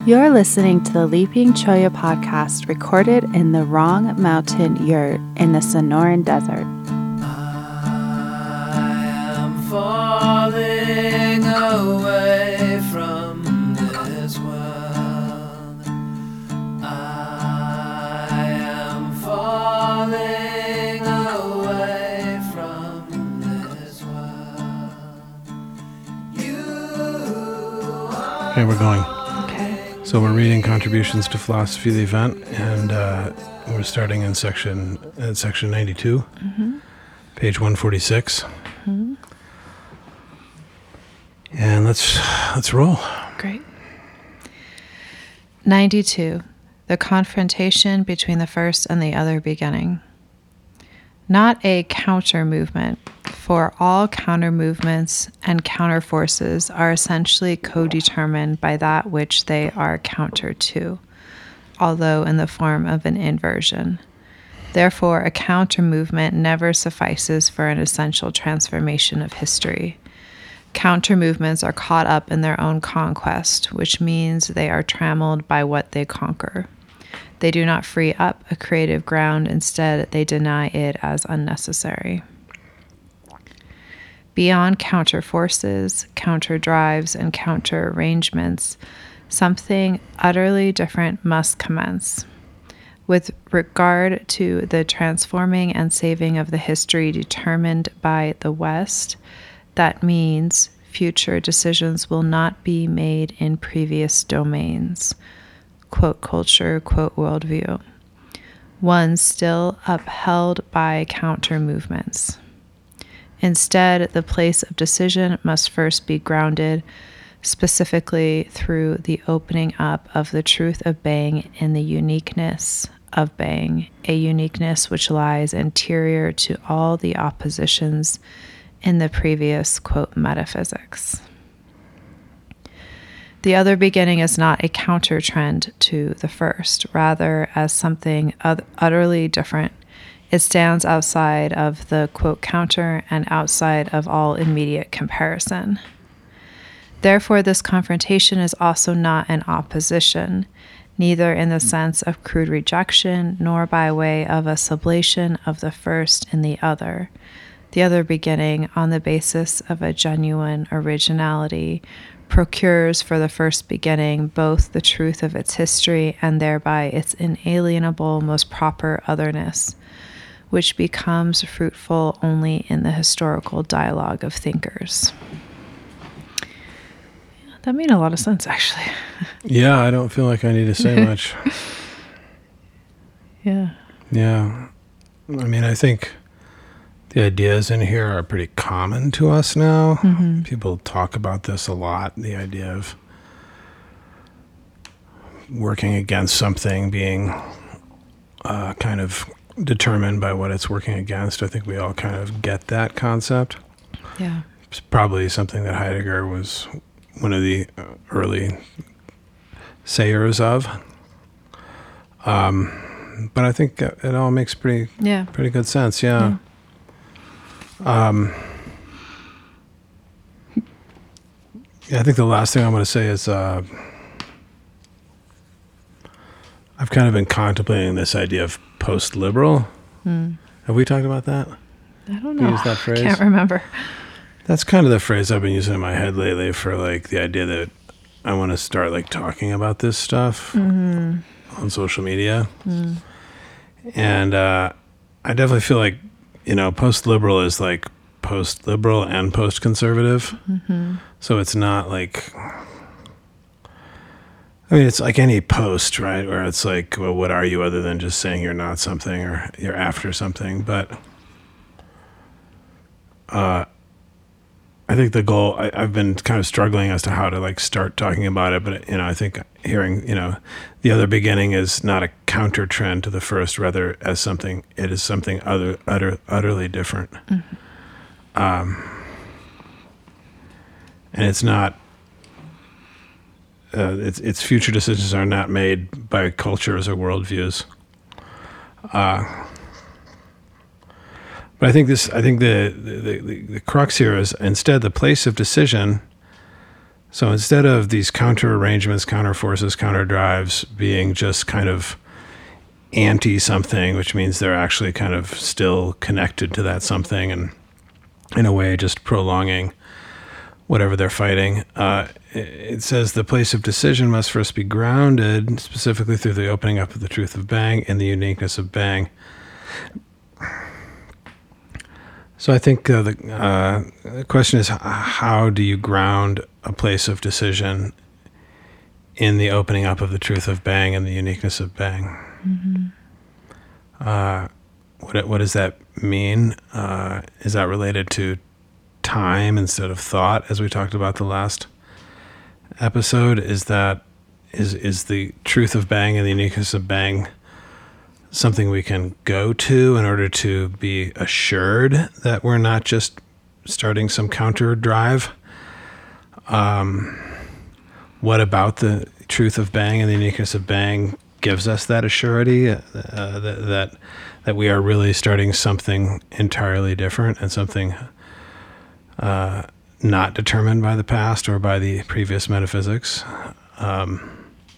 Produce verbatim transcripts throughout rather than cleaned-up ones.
You're listening to the Leaping Cholla podcast, recorded in the Wrong Mountain Yurt in the Sonoran Desert. I am falling away from this world. I am falling away from this world. You are. Okay, we're going. Okay. So we're reading Contributions to Philosophy, the event, and uh, we're starting in section at section ninety-two, Mm-hmm. page one forty-six. Mm-hmm. And let's let's roll. Great. ninety-two. The confrontation between the first and the other beginning. Not a counter movement, for all counter movements and counter forces are essentially co-determined by that which they are counter to, although in the form of an inversion. Therefore, a counter movement never suffices for an essential transformation of history. Counter movements are caught up in their own conquest, which means they are trammeled by what they conquer. They do not free up a creative ground. Instead, they deny it as unnecessary. Beyond counter forces, counter drives, and counter arrangements, something utterly different must commence. With regard to the transforming and saving of the history determined by the West, that means future decisions will not be made in previous domains. Quote culture, quote worldview. One still upheld by counter movements. Instead, the place of decision must first be grounded specifically through the opening up of the truth of being in the uniqueness of being, a uniqueness which lies anterior to all the oppositions in the previous, quote, metaphysics. The other beginning is not a counter trend to the first, rather as something ut- utterly different. It stands outside of the, quote, counter and outside of all immediate comparison. Therefore, this confrontation is also not an opposition, neither in the sense of crude rejection, nor by way of a sublation of the first in the other. The other beginning, on the basis of a genuine originality, procures for the first beginning both the truth of its history and thereby its inalienable, most proper otherness, which becomes fruitful only in the historical dialogue of thinkers. Yeah, that made a lot of sense, actually. Yeah, I don't feel like I need to say much. Yeah. Yeah. I mean, I think the ideas in here are pretty common to us now. Mm-hmm. People talk about this a lot, the idea of working against something being uh, kind of determined by what it's working against. I think we all kind of get that concept. Yeah. It's probably something that Heidegger was one of the early sayers of. Um, but I think it all makes pretty, Yeah. pretty good sense. Yeah. Yeah. Um, yeah, I think the last thing I'm going to say is uh, I've kind of been contemplating this idea of post-liberal. Mm. Have we talked about that? I don't You know. use that phrase? Can't remember. That's kind of the phrase I've been using in my head lately for like the idea that I want to start like talking about this stuff Mm-hmm. on social media. Mm. And uh, I definitely feel like, you know, post-liberal is like post-liberal and post-conservative. Mm-hmm. So it's not like, I mean, it's like any post, right? Where it's like, well, what are you other than just saying you're not something or you're after something? But uh, I think the goal, I, I've been kind of struggling as to how to like start talking about it. But, you know, I think hearing, you know, the other beginning is not a counter trend to the first, rather as something, it is something other, utter, utterly different. Mm-hmm. Um, and it's not, uh, its its future decisions are not made by cultures or worldviews. Uh, but I think this, I think the, the, the, the crux here is instead the place of decision So instead of these counter arrangements, counter forces, counter drives being just kind of anti something, which means they're actually kind of still connected to that something and in a way just prolonging whatever they're fighting. Uh, it says the place of decision must first be grounded, specifically through the opening up of the truth of Bang and the uniqueness of Bang. So I think uh, the, uh, the question is, how do you ground a place of decision in the opening up of the truth of Bang and the uniqueness of Bang? Mm-hmm. Uh, what what does that mean? Uh, is that related to time instead of thought, as we talked about the last episode? Is that is is the truth of Bang and the uniqueness of Bang something we can go to in order to be assured that we're not just starting some counter drive? Um, what about the truth of Bang and the uniqueness of Bang gives us that assurity uh, that, that that we are really starting something entirely different and something uh, not determined by the past or by the previous metaphysics? Um,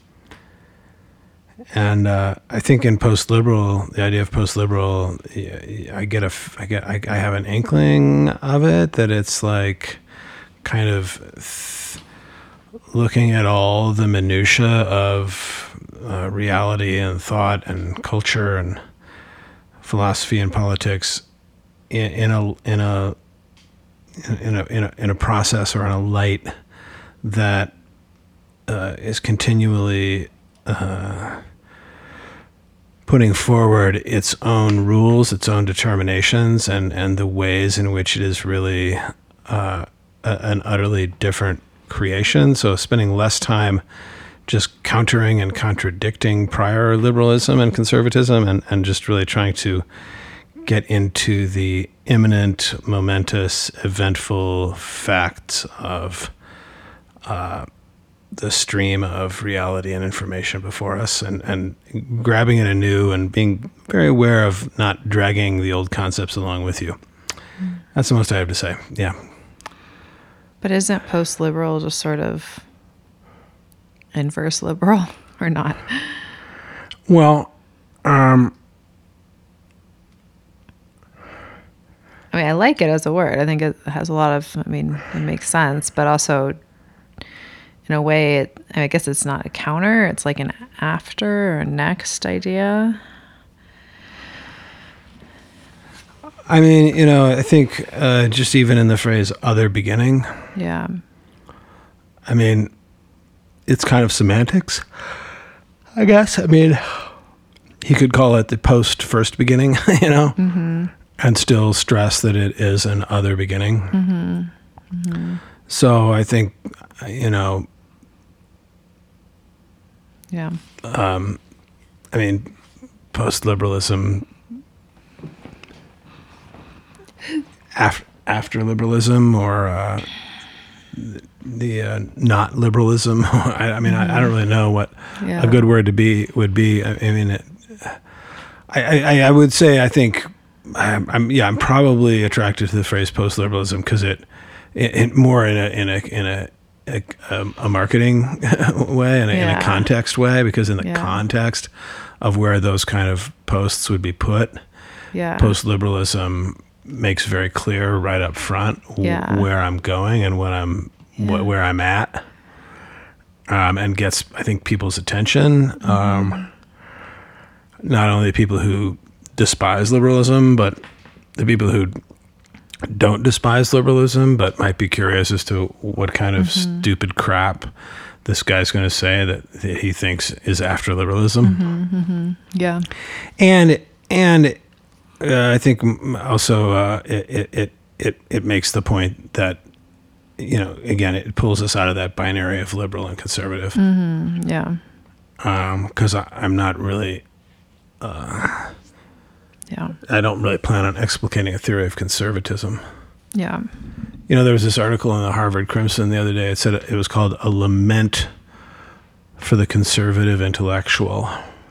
And uh, I think in post-liberal, the idea of post-liberal, I get a, I get, I, I have an inkling of it, that it's like kind of th- looking at all the minutia of uh, reality and thought and culture and philosophy and politics in, in a in a in a in a in a process or in a light that uh, is continually Uh, putting forward its own rules, its own determinations, and, and the ways in which it is really uh, a, an utterly different creation. So spending less time just countering and contradicting prior liberalism and conservatism, and, and just really trying to get into the imminent, momentous, eventful facts of uh, the stream of reality and information before us, and, and grabbing it anew and being very aware of not dragging the old concepts along with you. Mm. That's the most I have to say. Yeah. But isn't post-liberal just sort of inverse liberal or not? Well, um, I mean, I like it as a word. I think it has a lot of, I mean, it makes sense, but also in a way, it, I guess it's not a counter. It's like an after or next idea. I mean, you know, I think uh, just even in the phrase other beginning. Yeah. I mean, it's kind of semantics, I guess. I mean, he could call it the post first beginning, you know, mm-hmm. and still stress that it is an other beginning. Mm-hmm. Mm-hmm. So I think, you know, yeah. Um, I mean, post-liberalism, after, after liberalism, or uh, the uh, not liberalism. I, I mean, mm-hmm. I, I don't really know what yeah. a good word to be would be. I, I mean, it, I, I, I would say I think I'm, I'm yeah I'm probably attracted to the phrase post-liberalism because it, it, it more in a in a in a A, a marketing way and a, yeah. in a context way, because in the yeah. context of where those kind of posts would be put, yeah. post-liberalism makes very clear right up front yeah. w- where I'm going and what I'm yeah. wh- where I'm at, um, and gets, I think, people's attention. Mm-hmm. Um, not only people who despise liberalism, but the people who don't despise liberalism, but might be curious as to what kind of mm-hmm. stupid crap this guy's going to say that, that he thinks is after liberalism. Mm-hmm, mm-hmm. Yeah. And, and uh, I think also uh, it, it, it, it makes the point that, you know, again, it pulls us out of that binary of liberal and conservative. Mm-hmm. Yeah. Um, 'cause I, I'm not really, uh, Yeah. I don't really plan on explicating a theory of conservatism. Yeah. You know, there was this article in the Harvard Crimson the other day. It said it was called A Lament for the Conservative Intellectual.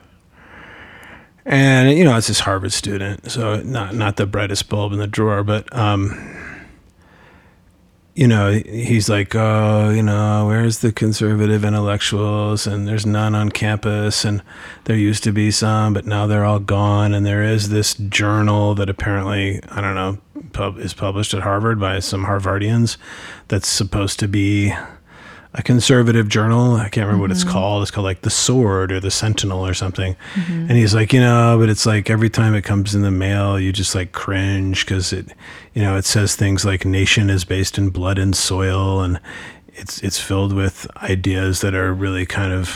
And, you know, it's this Harvard student, so not not the brightest bulb in the drawer, but, um, you know, he's like, oh, you know, where's the conservative intellectuals? And there's none on campus, and there used to be some, but now they're all gone. And there is this journal that apparently, I don't know, pub- is published at Harvard by some Harvardians that's supposed to be a conservative journal. I can't remember mm-hmm. what it's called. It's called like The Sword or The Sentinel or something. Mm-hmm. And he's like, you know, but it's like every time it comes in the mail, you just like cringe because it, you know, it says things like nation is based in blood and soil, and it's it's filled with ideas that are really kind of,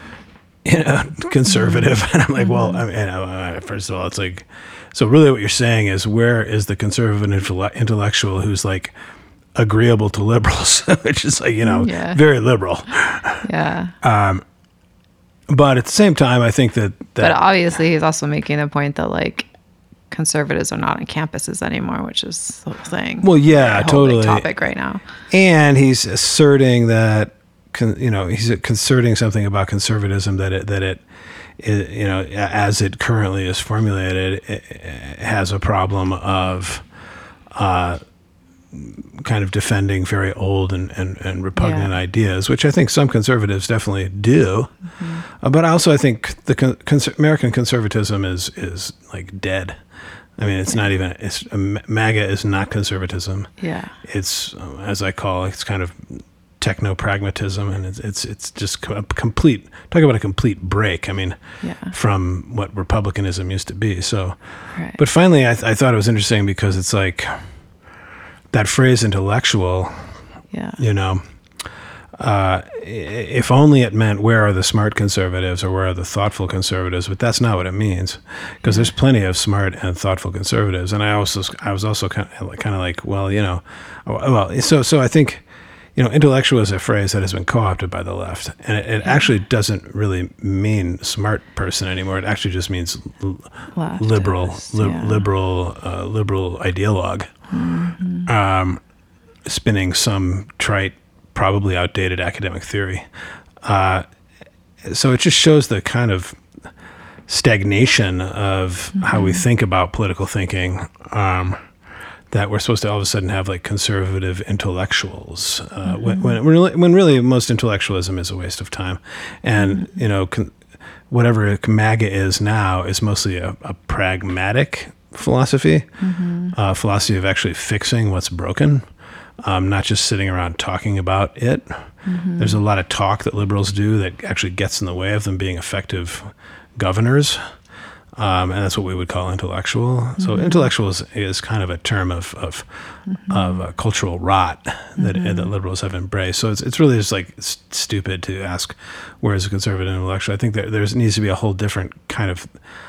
you know, conservative. Mm-hmm. And I'm like, well, I mean, you know, first of all, it's like, so really what you're saying is, where is the conservative intellectual who's like agreeable to liberals, which is like, you know, yeah. very liberal. Yeah. Um, but at the same time, I think that, that... But obviously he's also making the point that like conservatives are not on campuses anymore, which is the whole thing. Well, yeah, totally. Topic right now. And he's asserting that, con, you know, he's concerting something about conservatism that it, that it, it, you know, as it currently is formulated, it, it has a problem of, uh, kind of defending very old and, and, and repugnant yeah. ideas, which I think some conservatives definitely do. Mm-hmm. Uh, but also I think the con- cons- American conservatism is, is like dead. I mean, it's yeah. not even, it's uh, MAGA is not conservatism. Yeah. It's, uh, as I call it, it's kind of techno-pragmatism, and it's, it's, it's just a complete, talk about a complete break. I mean, yeah. from what republicanism used to be. So, right. But finally, I, th- I thought it was interesting because it's like, that phrase intellectual, yeah. you know, uh, if only it meant where are the smart conservatives or where are the thoughtful conservatives, but that's not what it means, because there's plenty of smart and thoughtful conservatives. And I also, I was also kind of, kind of like, well, you know, well, so, so I think, you know, intellectual is a phrase that has been co-opted by the left, and it, it yeah. actually doesn't really mean smart person anymore. It actually just means l- liberal, li- yeah. liberal, uh, liberal ideologue. Mm-hmm. Um, spinning some trite, probably outdated academic theory. Uh, so it just shows the kind of stagnation of mm-hmm. how we think about political thinking, um, that we're supposed to all of a sudden have like conservative intellectuals, uh, mm-hmm. when, when, really, when really most intellectualism is a waste of time. And, mm-hmm. you know, con- whatever MAGA is now is mostly a, a pragmatic philosophy, mm-hmm. uh, philosophy of actually fixing what's broken, um, not just sitting around talking about it. Mm-hmm. There's a lot of talk that liberals do that actually gets in the way of them being effective governors, um, and that's what we would call intellectual. Mm-hmm. So intellectual is, is kind of a term of of, mm-hmm. of uh, cultural rot that mm-hmm. that liberals have embraced. So it's it's really just like s- stupid to ask where is a conservative intellectual. I think there there's needs to be a whole different kind of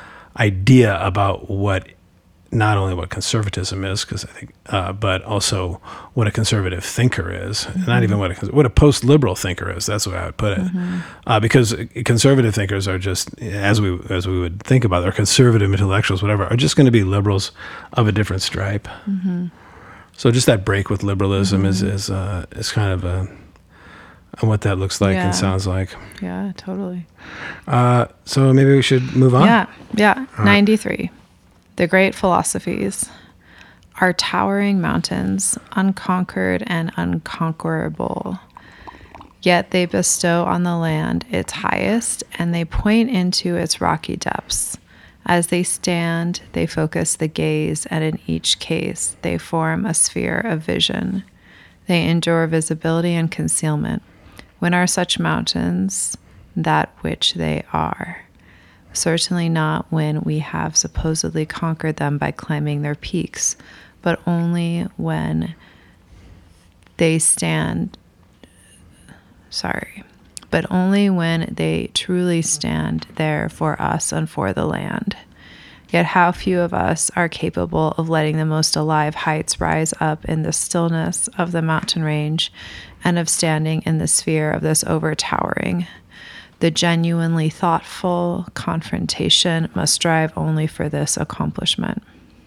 idea about what, not only what conservatism is, because I think, uh, but also what a conservative thinker is, mm-hmm. not even what a what a post-liberal thinker is. That's the way I would put it, mm-hmm. uh, because conservative thinkers are just, as we as we would think about it, or conservative intellectuals, whatever, are just going to be liberals of a different stripe. Mm-hmm. So just that break with liberalism mm-hmm. is is uh, is kind of a, and what that looks like yeah. and sounds like. Yeah, totally. Uh, so maybe we should move on. Yeah, yeah. All ninety-three. Right. The great philosophies are towering mountains, unconquered and unconquerable. Yet they bestow on the land its highest, and they point into its rocky depths. As they stand, they focus the gaze, and in each case, they form a sphere of vision. They endure visibility and concealment. When are such mountains that which they are? Certainly not when we have supposedly conquered them by climbing their peaks, but only when they stand, sorry, but only when they truly stand there for us and for the land. Yet how few of us are capable of letting the most alive heights rise up in the stillness of the mountain range and of standing in the sphere of this overtowering. The genuinely thoughtful confrontation must strive only for this accomplishment.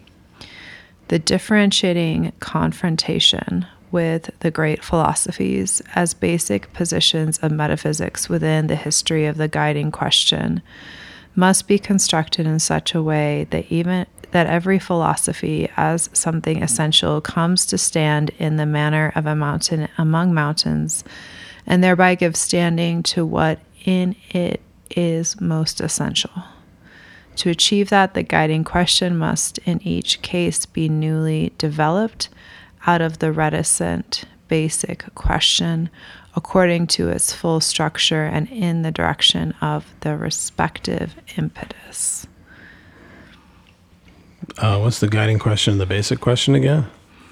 The differentiating confrontation with the great philosophies as basic positions of metaphysics within the history of the guiding question must be constructed in such a way that even that every philosophy as something essential comes to stand in the manner of a mountain among mountains, and thereby gives standing to what in it is most essential. To achieve that, the guiding question must in each case be newly developed out of the reticent basic question according to its full structure and in the direction of the respective impetus. Uh, what's the guiding question, the basic question again?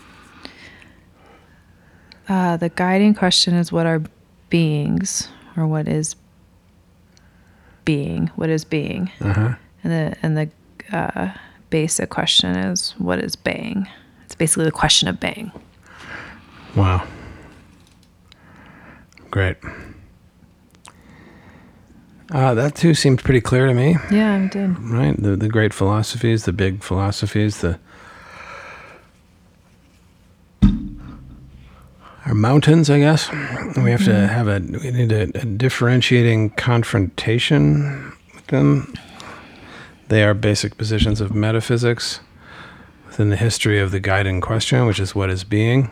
Uh, the guiding question is what are beings, or what is being? What is being? Uh-huh. And the and the uh, basic question is what is being? It's basically the question of being. Wow. Great. Uh, that too seemed pretty clear to me. Yeah, I did. Right? The the great philosophies, the big philosophies, the are mountains, I guess. We have to have a we need a, a differentiating confrontation with them. They are basic positions of metaphysics within the history of the guiding question, which is what is being.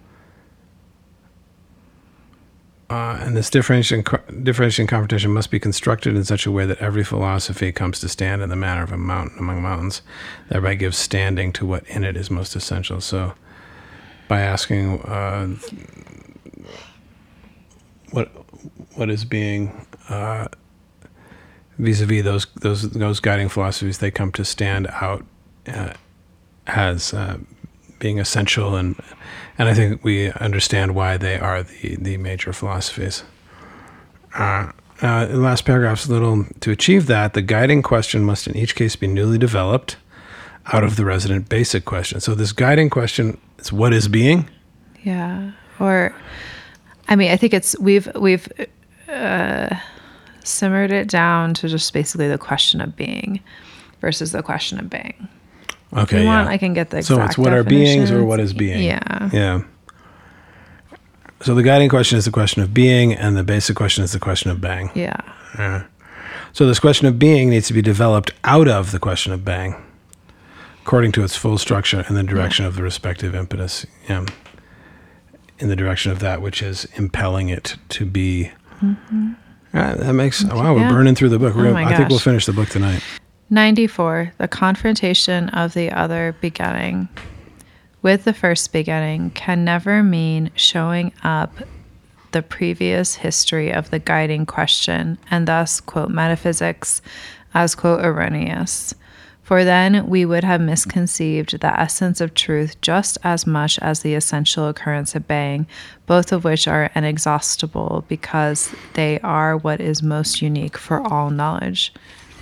Uh, and this differentiating, differentiating confrontation must be constructed in such a way that every philosophy comes to stand in the manner of a mountain among mountains, thereby gives standing to what in it is most essential. So, by asking uh, what what is being, uh, vis-a-vis those those those guiding philosophies, they come to stand out uh, as uh, being essential, and and I think we understand why they are the, the major philosophies. Uh, uh, the last paragraph's a little, to achieve that, the guiding question must in each case be newly developed out of the resident basic question. So this guiding question is what is being? Yeah. Or, I mean, I think it's, we've, we've uh, simmered it down to just basically the question of being versus the question of being. Okay, if you want, yeah. I can get the exact So it's what are beings or definitions. what is being? Yeah. Yeah. So the guiding question is the question of being, and the basic question is the question of bang. Yeah. Yeah. So this question of being needs to be developed out of the question of bang, according to its full structure and the direction Yeah. of the respective impetus. Yeah. In the direction of that which is impelling it to be. Mm-hmm. Right, that makes, wow, we're Yeah. burning through the book. We're Oh gonna, my I think we'll gosh. finish the book tonight. ninety-four. The confrontation of the other beginning with the first beginning can never mean showing up the previous history of the guiding question and thus, quote, metaphysics as, quote, erroneous. For then we would have misconceived the essence of truth just as much as the essential occurrence of being, both of which are inexhaustible because they are what is most unique for all knowledge.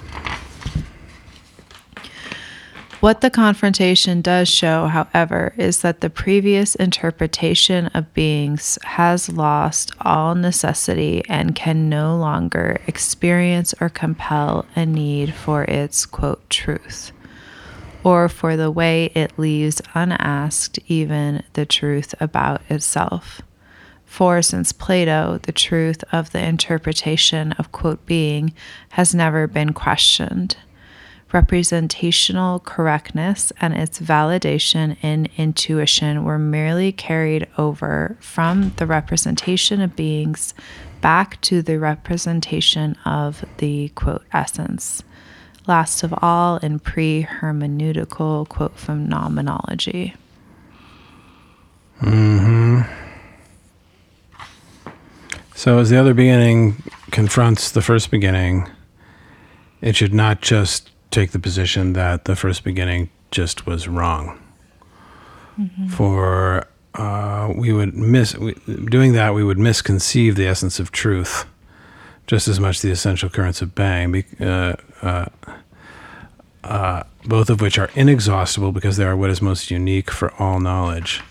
What the confrontation does show, however, is that the previous interpretation of beings has lost all necessity and can no longer experience or compel a need for its, quote, truth, or for the way it leaves unasked even the truth about itself. For since Plato, the truth of the interpretation of, quote, being has never been questioned. Representational correctness and its validation in intuition were merely carried over from the representation of beings back to the representation of the, quote, essence. Last of all, in pre-hermeneutical, quote, phenomenology. Mm-hmm. So as the other beginning confronts the first beginning, it should not just take the position that the first beginning just was wrong. Mm-hmm. For uh, we would miss we, doing that, we would misconceive the essence of truth, just as much the essential currents of bang, uh, uh, uh, both of which are inexhaustible because they are what is most unique for all knowledge.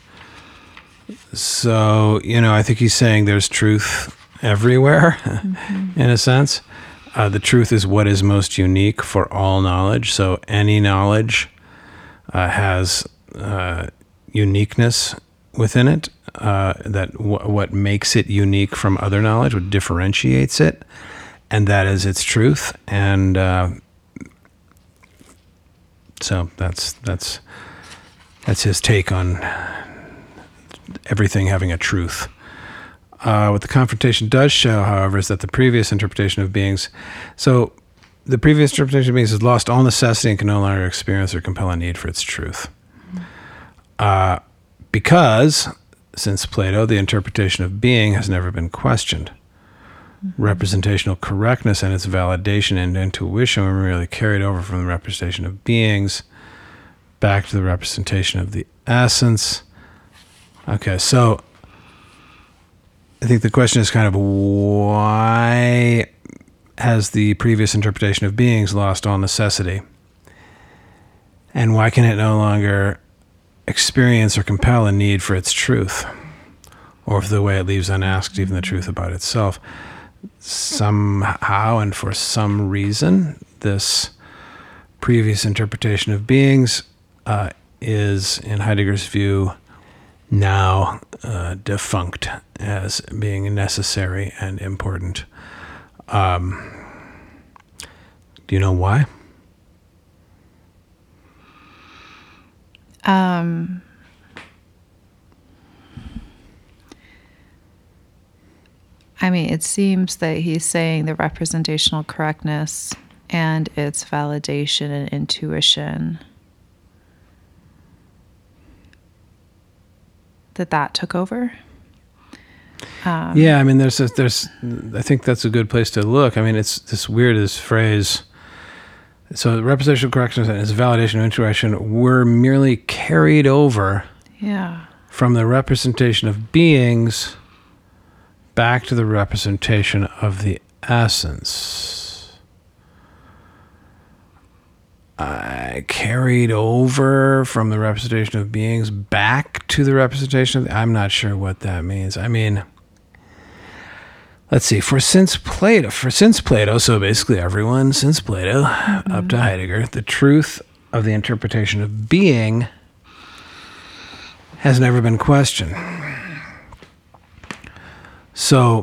So, you know, I think he's saying there's truth everywhere, mm-hmm. in a sense. Uh, the truth is what is most unique for all knowledge. So any knowledge uh, has uh, uniqueness within it. Uh, that w- what makes it unique from other knowledge, what differentiates it, and that is its truth. And uh, So that's that's that's his take on everything having a truth. Uh, what the confrontation does show, however, is that the previous interpretation of beings, so the previous interpretation of beings has lost all necessity and can no longer experience or compel a need for its truth. Uh, because, since Plato, the interpretation of being has never been questioned. Mm-hmm. Representational correctness and its validation and intuition were merely carried over from the representation of beings back to the representation of the essence. Okay, so I think the question is kind of why has the previous interpretation of beings lost all necessity? And why can it no longer experience or compel a need for its truth? Or if the way it leaves unasked even the truth about itself. Somehow and for some reason, this previous interpretation of beings uh, is, in Heidegger's view, now uh, defunct as being necessary and important. Um, do you know why? Um, I mean, it seems that he's saying the representational correctness and its validation and intuition, that that took over. Um, yeah, I mean, there's a, there's. I think that's a good place to look. I mean, it's this weird this phrase. So, representational correctness and its validation and intuition were merely carried over yeah. from the representation of beings back to the representation of the essence. I carried over from the representation of beings back to the representation of the, I'm not sure what that means. I mean, let's see, for since Plato, for since Plato, so basically everyone since Plato, mm-hmm. up to Heidegger, the truth of the interpretation of being has never been questioned. So,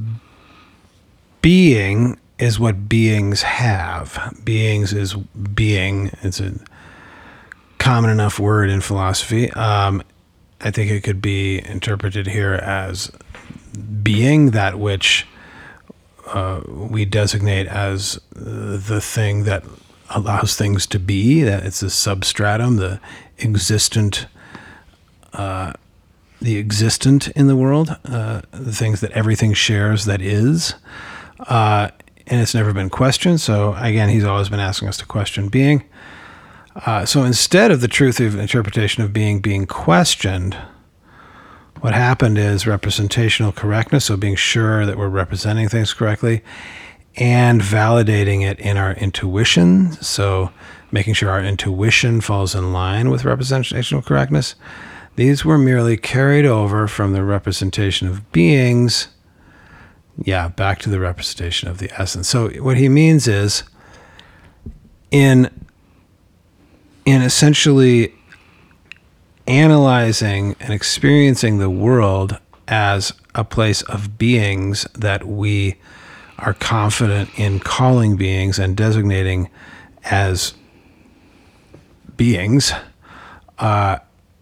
being is what beings have. Beings is being. It's a common enough word in philosophy. Um, I think it could be interpreted here as being, that which uh, we designate as the thing that allows things to be, that it's the substratum, the existent, uh, the existent in the world, uh, the things that everything shares that is, uh, and it's never been questioned. So again, he's always been asking us to question being. Uh, so instead of the truth of interpretation of being being questioned, what happened is representational correctness, so being sure that we're representing things correctly, and validating it in our intuition, so making sure our intuition falls in line with representational correctness. These were merely carried over from the representation of beings, yeah, back to the representation of the essence. So what he means is, in, in essentially analyzing and experiencing the world as a place of beings that we are confident in calling beings and designating as beings, uh,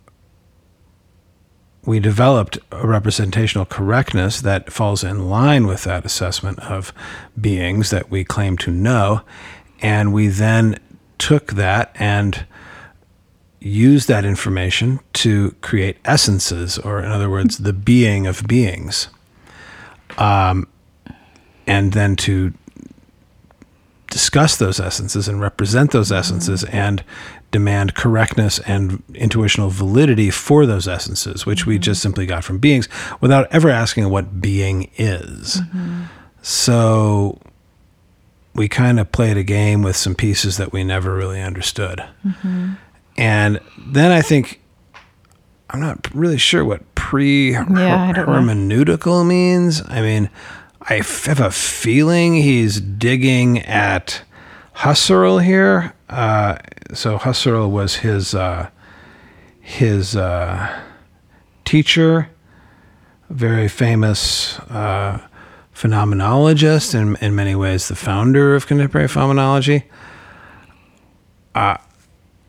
we developed a representational correctness that falls in line with that assessment of beings that we claim to know, and we then took that and used that information to create essences, or in other words, the being of beings, um, and then to discuss those essences and represent those essences and demand correctness and intuitional validity for those essences, which mm-hmm. we just simply got from beings without ever asking what being is. Mm-hmm. So we kind of played a game with some pieces that we never really understood. Mm-hmm. And then I think, I'm not really sure what pre-hermeneutical yeah, means. I mean, I have a feeling he's digging at Husserl here. Uh, so Husserl was his uh, his uh, teacher, a very famous uh, phenomenologist, and in many ways the founder of contemporary phenomenology. Uh,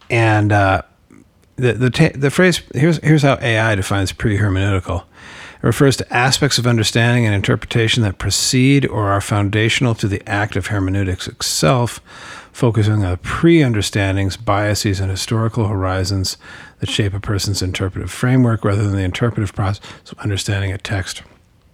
and uh, the the ta- the phrase here's here's how A I defines pre-hermeneutical. It refers to aspects of understanding and interpretation that precede or are foundational to the act of hermeneutics itself, focusing on pre-understandings, biases, and historical horizons that shape a person's interpretive framework rather than the interpretive process of understanding a text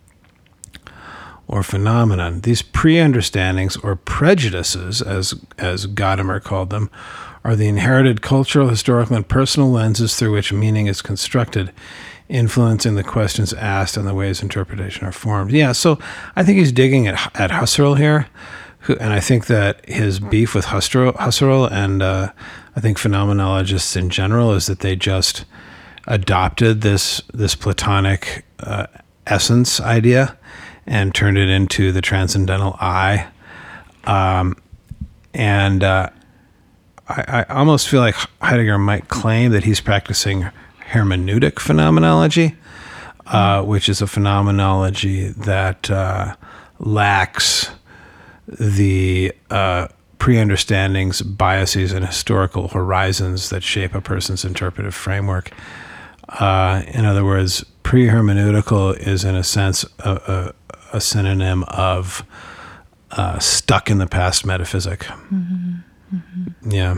or phenomenon. These pre-understandings, or prejudices, as as Gadamer called them, are the inherited cultural, historical, and personal lenses through which meaning is constructed, influencing the questions asked and the ways interpretation are formed. Yeah, so I think he's digging at at Husserl here, who, and I think that his beef with Husserl, Husserl and uh, I think phenomenologists in general is that they just adopted this this Platonic uh, essence idea and turned it into the transcendental I. Um, and uh, I, I almost feel like Heidegger might claim that he's practicing hermeneutic phenomenology, uh, which is a phenomenology that uh, lacks the uh, pre-understandings, biases, and historical horizons that shape a person's interpretive framework. Uh, in other words, pre-hermeneutical is, in a sense, a, a, a synonym of uh, stuck in the past metaphysic. Mm-hmm. Mm-hmm. Yeah.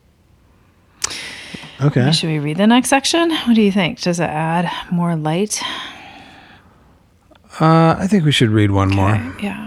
Okay. Should we read the next section? What do you think? Does it add more light? Uh, I think we should read one Okay, more. Yeah.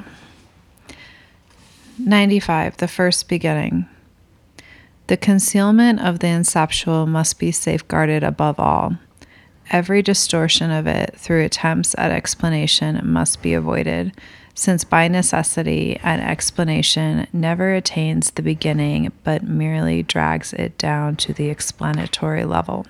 ninety-five, the first beginning. The concealment of the inceptual must be safeguarded above all. Every distortion of it through attempts at explanation must be avoided, since by necessity an explanation never attains the beginning but merely drags it down to the explanatory level.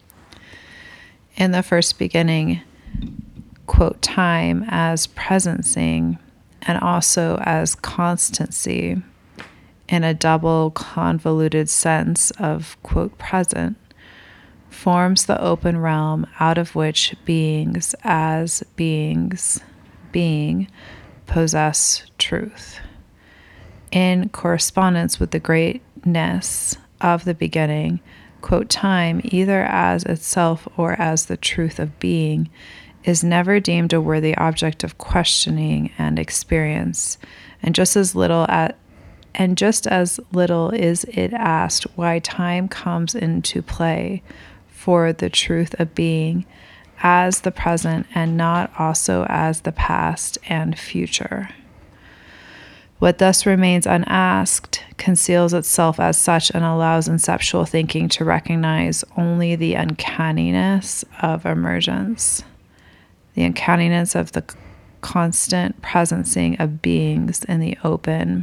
In the first beginning, quote, time as presencing and also as constancy in a double convoluted sense of, quote, present, forms the open realm out of which beings as beings being possess truth. In correspondence with the greatness of the beginning, quote, time, either as itself or as the truth of being, is never deemed a worthy object of questioning and experience, and just as little at and just as little is it asked why time comes into play for the truth of being as the present and not also as the past and future. What thus remains unasked conceals itself as such and allows inceptual thinking to recognize only the uncanniness of emergence, the uncanniness of the constant presencing of beings in the open,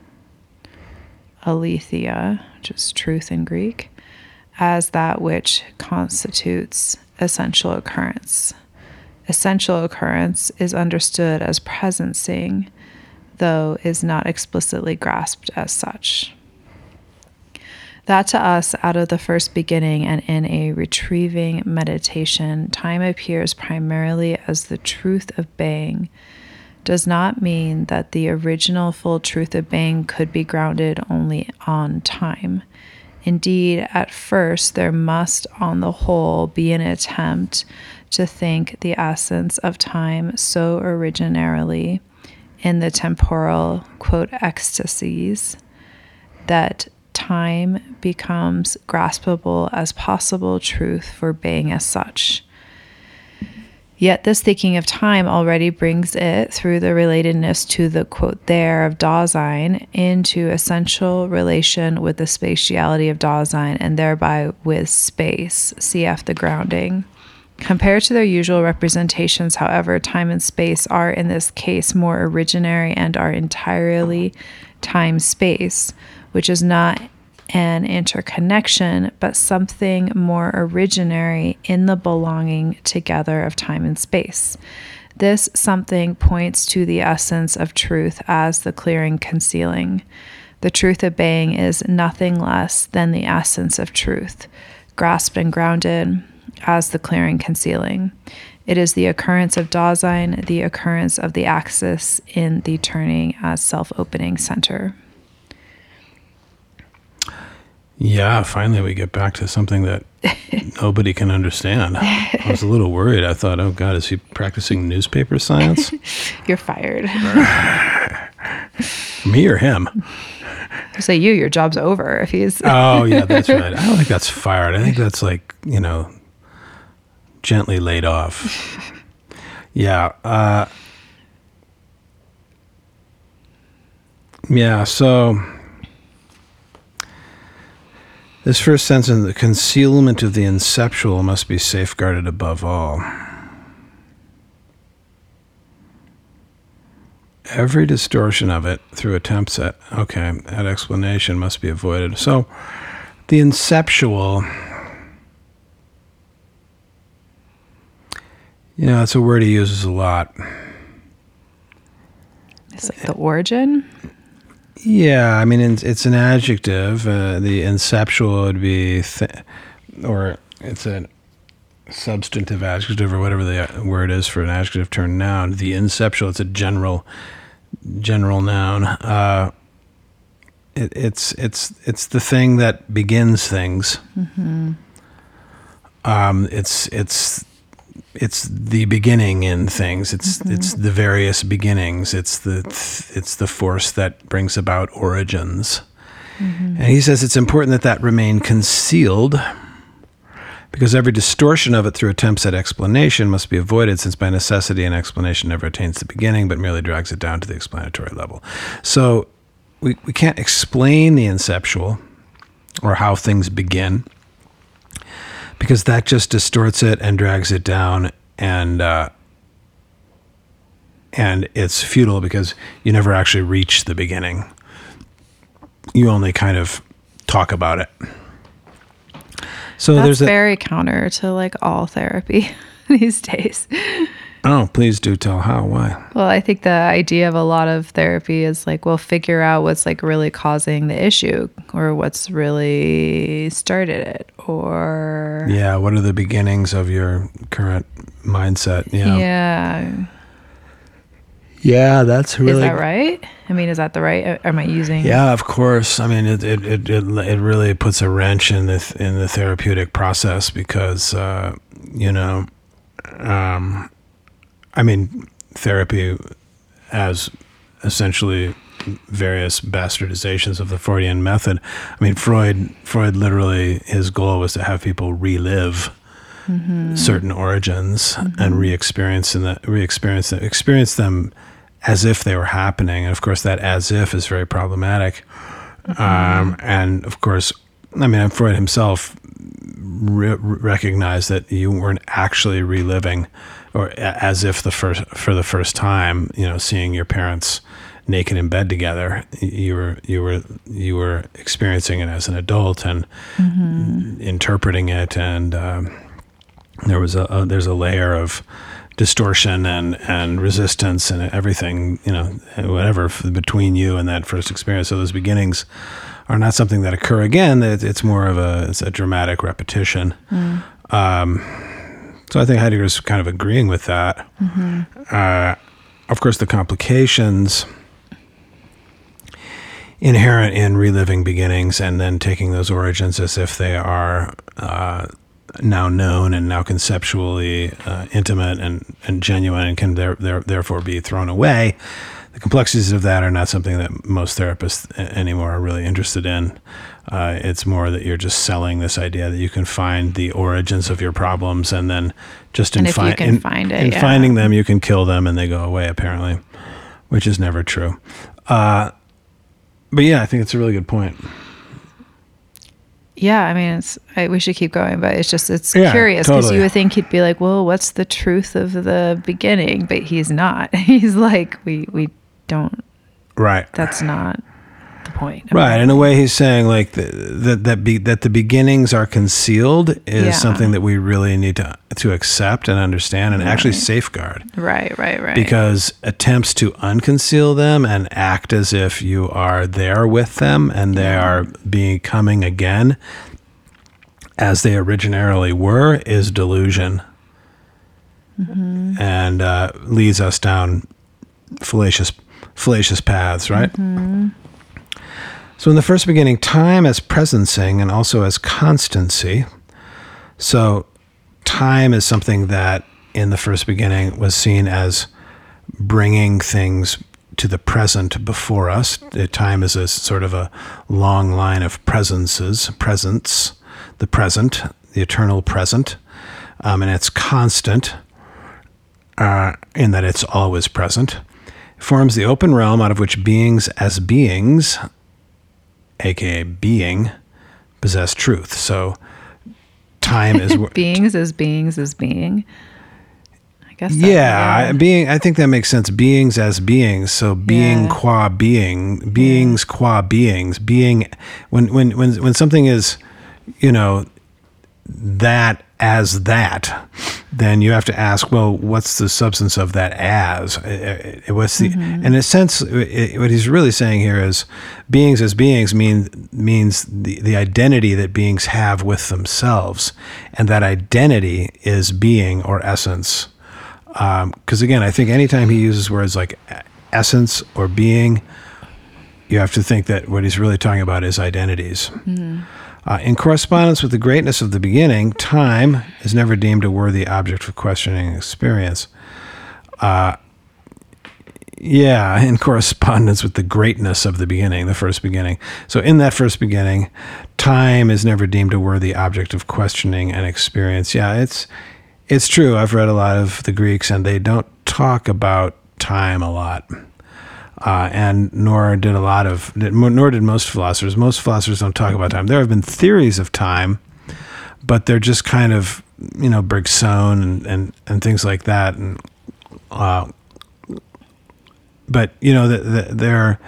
aletheia, which is truth in Greek, as that which constitutes essential occurrence. Essential occurrence is understood as presencing, though is not explicitly grasped as such. That to us, out of the first beginning and in a retrieving meditation, time appears primarily as the truth of being, does not mean that the original full truth of being could be grounded only on time. Indeed, at first, there must, on the whole, be an attempt to think the essence of time so originarily in the temporal, quote, ecstasies, that time becomes graspable as possible truth for being as such. Yet this thinking of time already brings it, through the relatedness to the, quote, there of Dasein, into essential relation with the spatiality of Dasein and thereby with space, cf. the grounding. Compared to their usual representations, however, time and space are in this case more originary and are entirely time-space, which is not an interconnection, but something more originary in the belonging together of time and space. This something points to the essence of truth as the clearing concealing. The truth of being is nothing less than the essence of truth, grasped and grounded as the clearing concealing. It is the occurrence of Dasein, the occurrence of the axis in the turning as self-opening center. Yeah, finally we get back to something that nobody can understand. I was a little worried. I thought, oh God, is he practicing newspaper science? You're fired. Me or him? I say you, your job's over if he's... Oh, yeah, that's right. I don't think that's fired. I think that's like, you know, gently laid off. Yeah. Uh, yeah, so... This first sentence, the concealment of the inceptual must be safeguarded above all. Every distortion of it through attempts at, okay, at explanation must be avoided. So the inceptual, you know, it's a word he uses a lot. It's like the origin? Yeah, I mean, it's an adjective. Uh, the inceptual would be, th- or it's a substantive adjective or whatever the word is for an adjective turned noun. The inceptual, it's a general, general noun. Uh, it, it's it's it's the thing that begins things. Mm-hmm. Um, it's it's. It's the beginning in things. It's mm-hmm. it's the various beginnings. It's the it's the force that brings about origins. Mm-hmm. And he says it's important that that remain concealed, because every distortion of it through attempts at explanation must be avoided, since by necessity an explanation never attains the beginning, but merely drags it down to the explanatory level. So we we can't explain the inceptual or how things begin, because that just distorts it and drags it down, and uh, and it's futile because you never actually reach the beginning. You only kind of talk about it. So That's there's a, very counter to like all therapy these days. Oh, please do tell how, why. Well, I think the idea of a lot of therapy is like, we'll figure out what's like really causing the issue, or what's really started it, or... Yeah, what are the beginnings of your current mindset? Yeah. Yeah. Yeah, that's really... Is that right? I mean, is that the right... Am I using... Yeah, of course. I mean, it it it, it, it really puts a wrench in the, in the therapeutic process because, uh, you know... Um, I mean, therapy as essentially various bastardizations of the Freudian method. I mean, Freud, Freud literally, his goal was to have people relive mm-hmm. certain origins mm-hmm. and re-experience and the, re-experience them, experience them as if they were happening. And of course, that as if is very problematic. Mm-hmm. Um, and of course, I mean, Freud himself re- recognized that you weren't actually reliving, or as if the first for the first time, you know, seeing your parents naked in bed together, you were you were you were experiencing it as an adult and mm-hmm. interpreting it, and um, there was a, a there's a layer of distortion and and resistance and everything, you know, whatever between you and that first experience. So those beginnings are not something that occur again. It's more of a it's a dramatic repetition. Mm. Um, So I think Heidegger's kind of agreeing with that. Mm-hmm. Uh, of course, the complications inherent in reliving beginnings and then taking those origins as if they are uh, now known and now conceptually uh, intimate and, and genuine and can there, there, therefore be thrown away. The complexities of that are not something that most therapists anymore are really interested in. Uh, it's more that you're just selling this idea that you can find the origins of your problems, and then just in, and if fi- you can in, find it, in yeah. finding them, you can kill them and they go away, apparently, which is never true. Uh, but yeah, I think it's a really good point. Yeah, I mean, it's I, we should keep going, but it's just, it's yeah, curious because totally. you would think he'd be like, well, what's the truth of the beginning? But he's not. He's like, we, we don't. Right. That's not the point. Right. In a way, he's saying like the, that that be, that the beginnings are concealed is yeah. something that we really need to to accept and understand and right. actually safeguard. Right, right, right. Because attempts to unconceal them and act as if you are there with them and they are becoming again as they originarily were is delusion, mm-hmm. and uh, leads us down fallacious fallacious paths, right? Mm-hmm. So in the first beginning, time as presencing and also as constancy. So time is something that in the first beginning was seen as bringing things to the present before us. Time is a sort of a long line of presences, presence, the present, the eternal present, um, and it's constant uh, in that it's always present. It forms the open realm out of which beings as beings, aka being, possess truth. So time is beings as beings as being. I guess. That, yeah, yeah, being. I think that makes sense. Beings as beings. So being yeah. qua being, beings yeah. qua beings. Being when when when when something is, you know, that as that, then you have to ask, well, what's the substance of that as? What's the? Mm-hmm. In a sense, it, what he's really saying here is, beings as beings mean means the the identity that beings have with themselves, and that identity is being or essence. Because um, again, I think anytime he uses words like essence or being, you have to think that what he's really talking about is identities. Mm-hmm. Uh, in correspondence with the greatness of the beginning, time is never deemed a worthy object of questioning experience. Uh, yeah, in correspondence with the greatness of the beginning, the first beginning. So in that first beginning, time is never deemed a worthy object of questioning and experience. Yeah, it's it's true. I've read a lot of the Greeks, and they don't talk about time a lot. Uh, and nor did a lot of, nor did most philosophers. Most philosophers don't talk about time. There have been theories of time, but they're just kind of, you know, Bergson and, and, and things like that. And uh, but you know, the, the, they're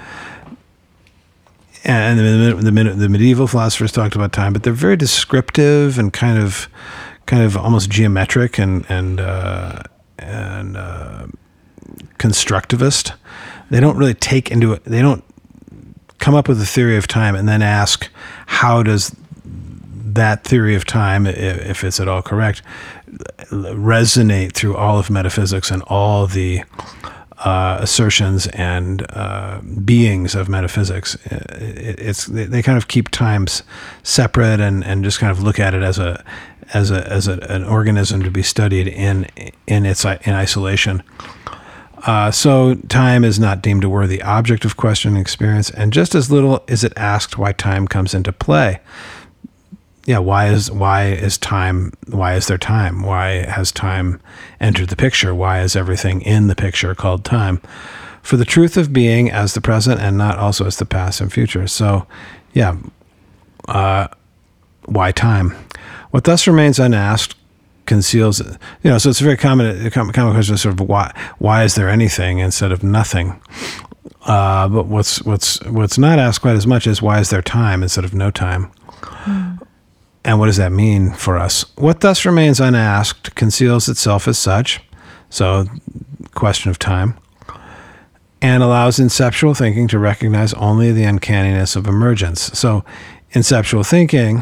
and the, the the medieval philosophers talked about time, but they're very descriptive and kind of kind of almost geometric and and uh, and uh, constructivist. They don't really take into it. They don't come up with a theory of time and then ask, how does that theory of time, if it's at all correct, resonate through all of metaphysics and all the uh, assertions and uh, beings of metaphysics. It's they kind of keep times separate and, and just kind of look at it as a as a as a, an organism to be studied in in its in isolation. Uh, so time is not deemed a worthy object of question and experience, and just as little is it asked why time comes into play. Yeah, why is why is time? Why is there time? Why has time entered the picture? Why is everything in the picture called time? For the truth of being as the present and not also as the past and future. So, yeah, uh, why time? What thus remains unasked conceals, you know, so it's a very common, common question, sort of why, why is there anything instead of nothing? Uh, but what's what's what's not asked quite as much is why is there time instead of no time? Mm. And what does that mean for us? What thus remains unasked conceals itself as such, so question of time, and allows inceptual thinking to recognize only the uncanniness of emergence. So inceptual thinking,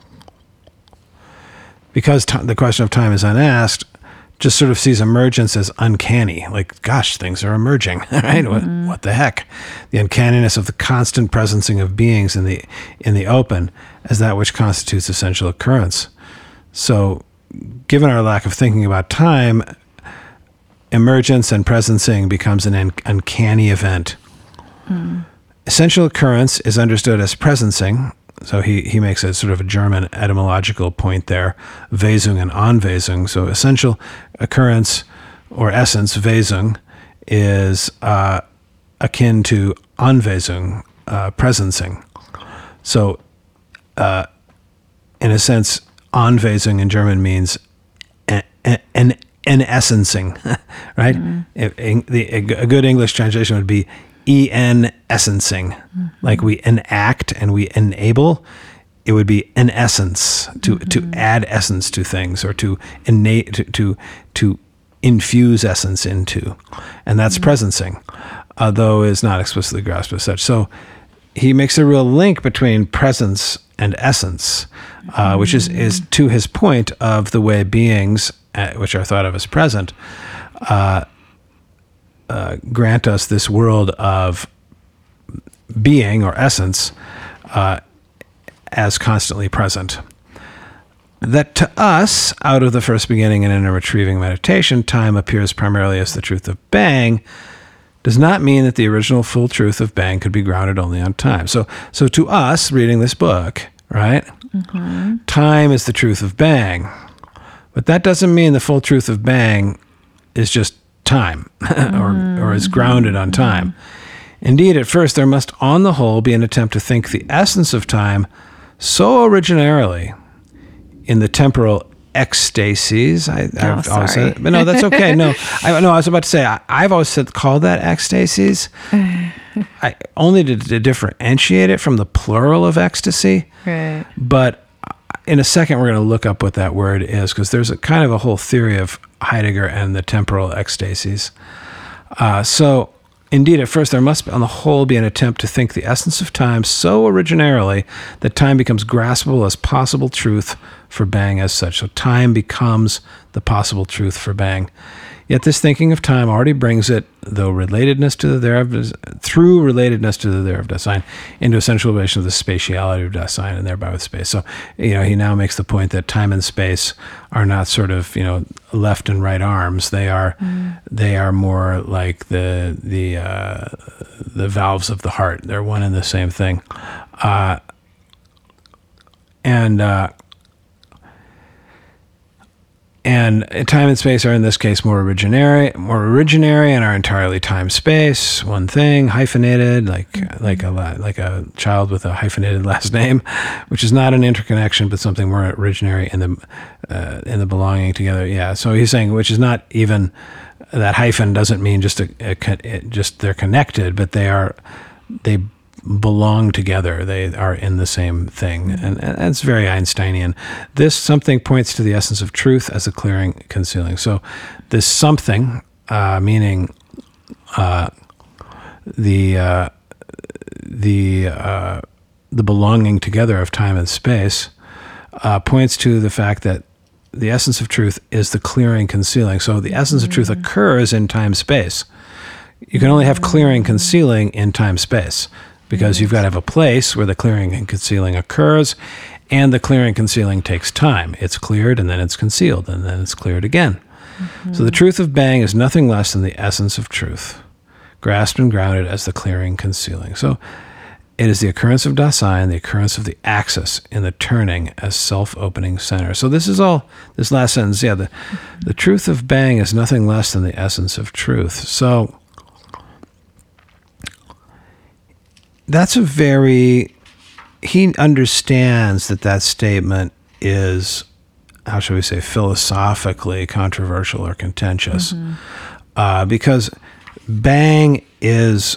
because t- the question of time is unasked, just sort of sees emergence as uncanny. Like, gosh, things are emerging, right? Mm-hmm. What, what the heck? The uncanniness of the constant presencing of beings in the in the open as that which constitutes essential occurrence. So, given our lack of thinking about time, emergence and presencing becomes an un- uncanny event. Mm. Essential occurrence is understood as presencing. So he, he makes a sort of a German etymological point there, Wesung and Anwesung. So essential occurrence or essence, Wesung, is uh, akin to Anwesung, uh, presencing. So uh, in a sense, Anwesung in German means an, an, an essencing, right? Mm-hmm. If, in, the, a good English translation would be en essencing, mm-hmm. like we enact and we enable. It would be an essence, to mm-hmm. to add essence to things, or to innate to to, to infuse essence into, and that's mm-hmm. presencing, although is not explicitly grasped as such. So he makes a real link between presence and essence, uh, mm-hmm. which is is to his point of the way beings, uh, which are thought of as present, uh, Uh, grant us this world of being or essence uh, as constantly present. That to us, out of the first beginning and in a retrieving meditation, time appears primarily as the truth of Bang, does not mean that the original full truth of Bang could be grounded only on time. So, so to us, reading this book, right, mm-hmm. time is the truth of Bang. But that doesn't mean the full truth of Bang is just time or, mm-hmm. or is grounded on time. Indeed, at first, there must on the whole be an attempt to think the essence of time so originarily in the temporal ecstasies. I, oh, I've sorry. always said, but no, that's okay. No, I, no, I was about to say, I, I've always said, called that ecstasies. I only to, to differentiate it from the plural of ecstasy. Right. But in a second, we're going to look up what that word is, because there's a kind of a whole theory of Heidegger and the temporal ecstasies. Uh, so, indeed, at first, there must, on the whole, be an attempt to think the essence of time so originarily that time becomes graspable as possible truth for Bang as such. So time becomes the possible truth for Bang. Yet this thinking of time already brings it, though relatedness to the thereof, through relatedness to the thereof Dasein, into a central relation of the spatiality of Dasein, and thereby with space. So, you know, he now makes the point that time and space are not sort of, you know, left and right arms. They are, mm. they are more like the the uh, the valves of the heart. They're one and the same thing, uh, and. Uh, And time and space are in this case more originary, more originary, and are entirely time-space. One thing, hyphenated, like mm-hmm. like a like a child with a hyphenated last name, which is not an interconnection, but something more originary in the uh, in the belonging together. Yeah. So he's saying, which is not even that hyphen doesn't mean just a, a just they're connected, but they are they. belong together. They are in the same thing. And, and it's very Einsteinian. This something points to the essence of truth as a clearing, concealing. So this something, uh, meaning uh, the uh, the uh, the belonging together of time and space, uh, points to the fact that the essence of truth is the clearing, concealing. So the essence mm-hmm. of truth occurs in time-space. You can only have clearing, concealing in time-space, because you've got to have a place where the clearing and concealing occurs, and the clearing and concealing takes time. It's cleared, and then it's concealed, and then it's cleared again. Mm-hmm. So the truth of Bang is nothing less than the essence of truth, grasped and grounded as the clearing, concealing. So it is the occurrence of Dasein, the occurrence of the axis in the turning as self-opening center. So this is all, this last sentence, yeah, the, mm-hmm. the truth of Bang is nothing less than the essence of truth. So that's a very, he understands that that statement is, how should we say, philosophically controversial or contentious. Mm-hmm. Uh, because Bang is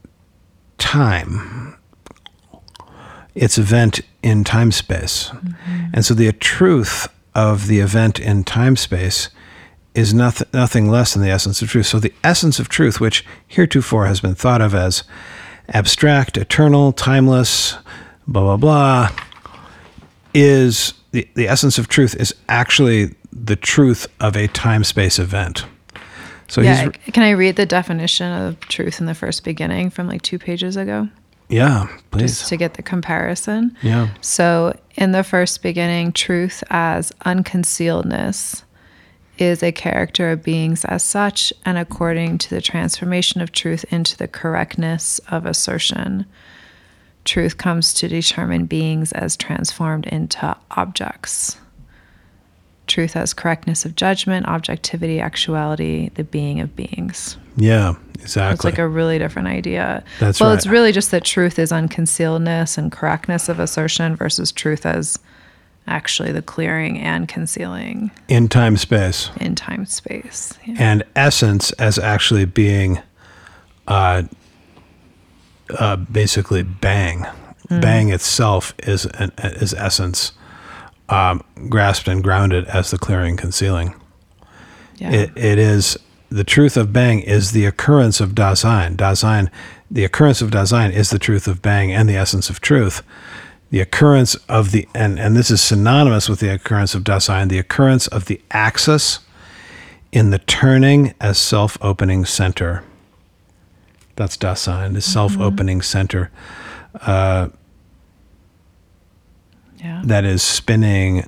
time. It's event in time-space. Mm-hmm. And so the truth of the event in time-space is nothing, nothing less than the essence of truth. So the essence of truth, which heretofore has been thought of as abstract, eternal, timeless, blah, blah, blah, is the, the essence of truth is actually the truth of a time-space event. So yeah, he's, can I read the definition of truth in the first beginning from like two pages ago? Yeah, please. Just to get the comparison. Yeah. So in the first beginning, truth as unconcealedness is a character of beings as such, and according to the transformation of truth into the correctness of assertion, truth comes to determine beings as transformed into objects. Truth as correctness of judgment, objectivity, actuality, the being of beings. Yeah, exactly. It's like a really different idea. That's well, right. It's really just that truth is unconcealedness and correctness of assertion versus truth as actually the clearing and concealing. In time space. In time space. Yeah. And essence as actually being uh, uh, basically Bang. Mm. Bang itself is an, is essence, um, grasped and grounded as the clearing, concealing. Yeah. It, it is, the truth of Bang is the occurrence of Dasein. Dasein, the occurrence of Dasein is the truth of Bang and the essence of truth. The occurrence of the, and, and this is synonymous with the occurrence of Dasein, the occurrence of the axis in the turning as self-opening center That's Dasein, the self-opening center uh, Yeah. that is spinning.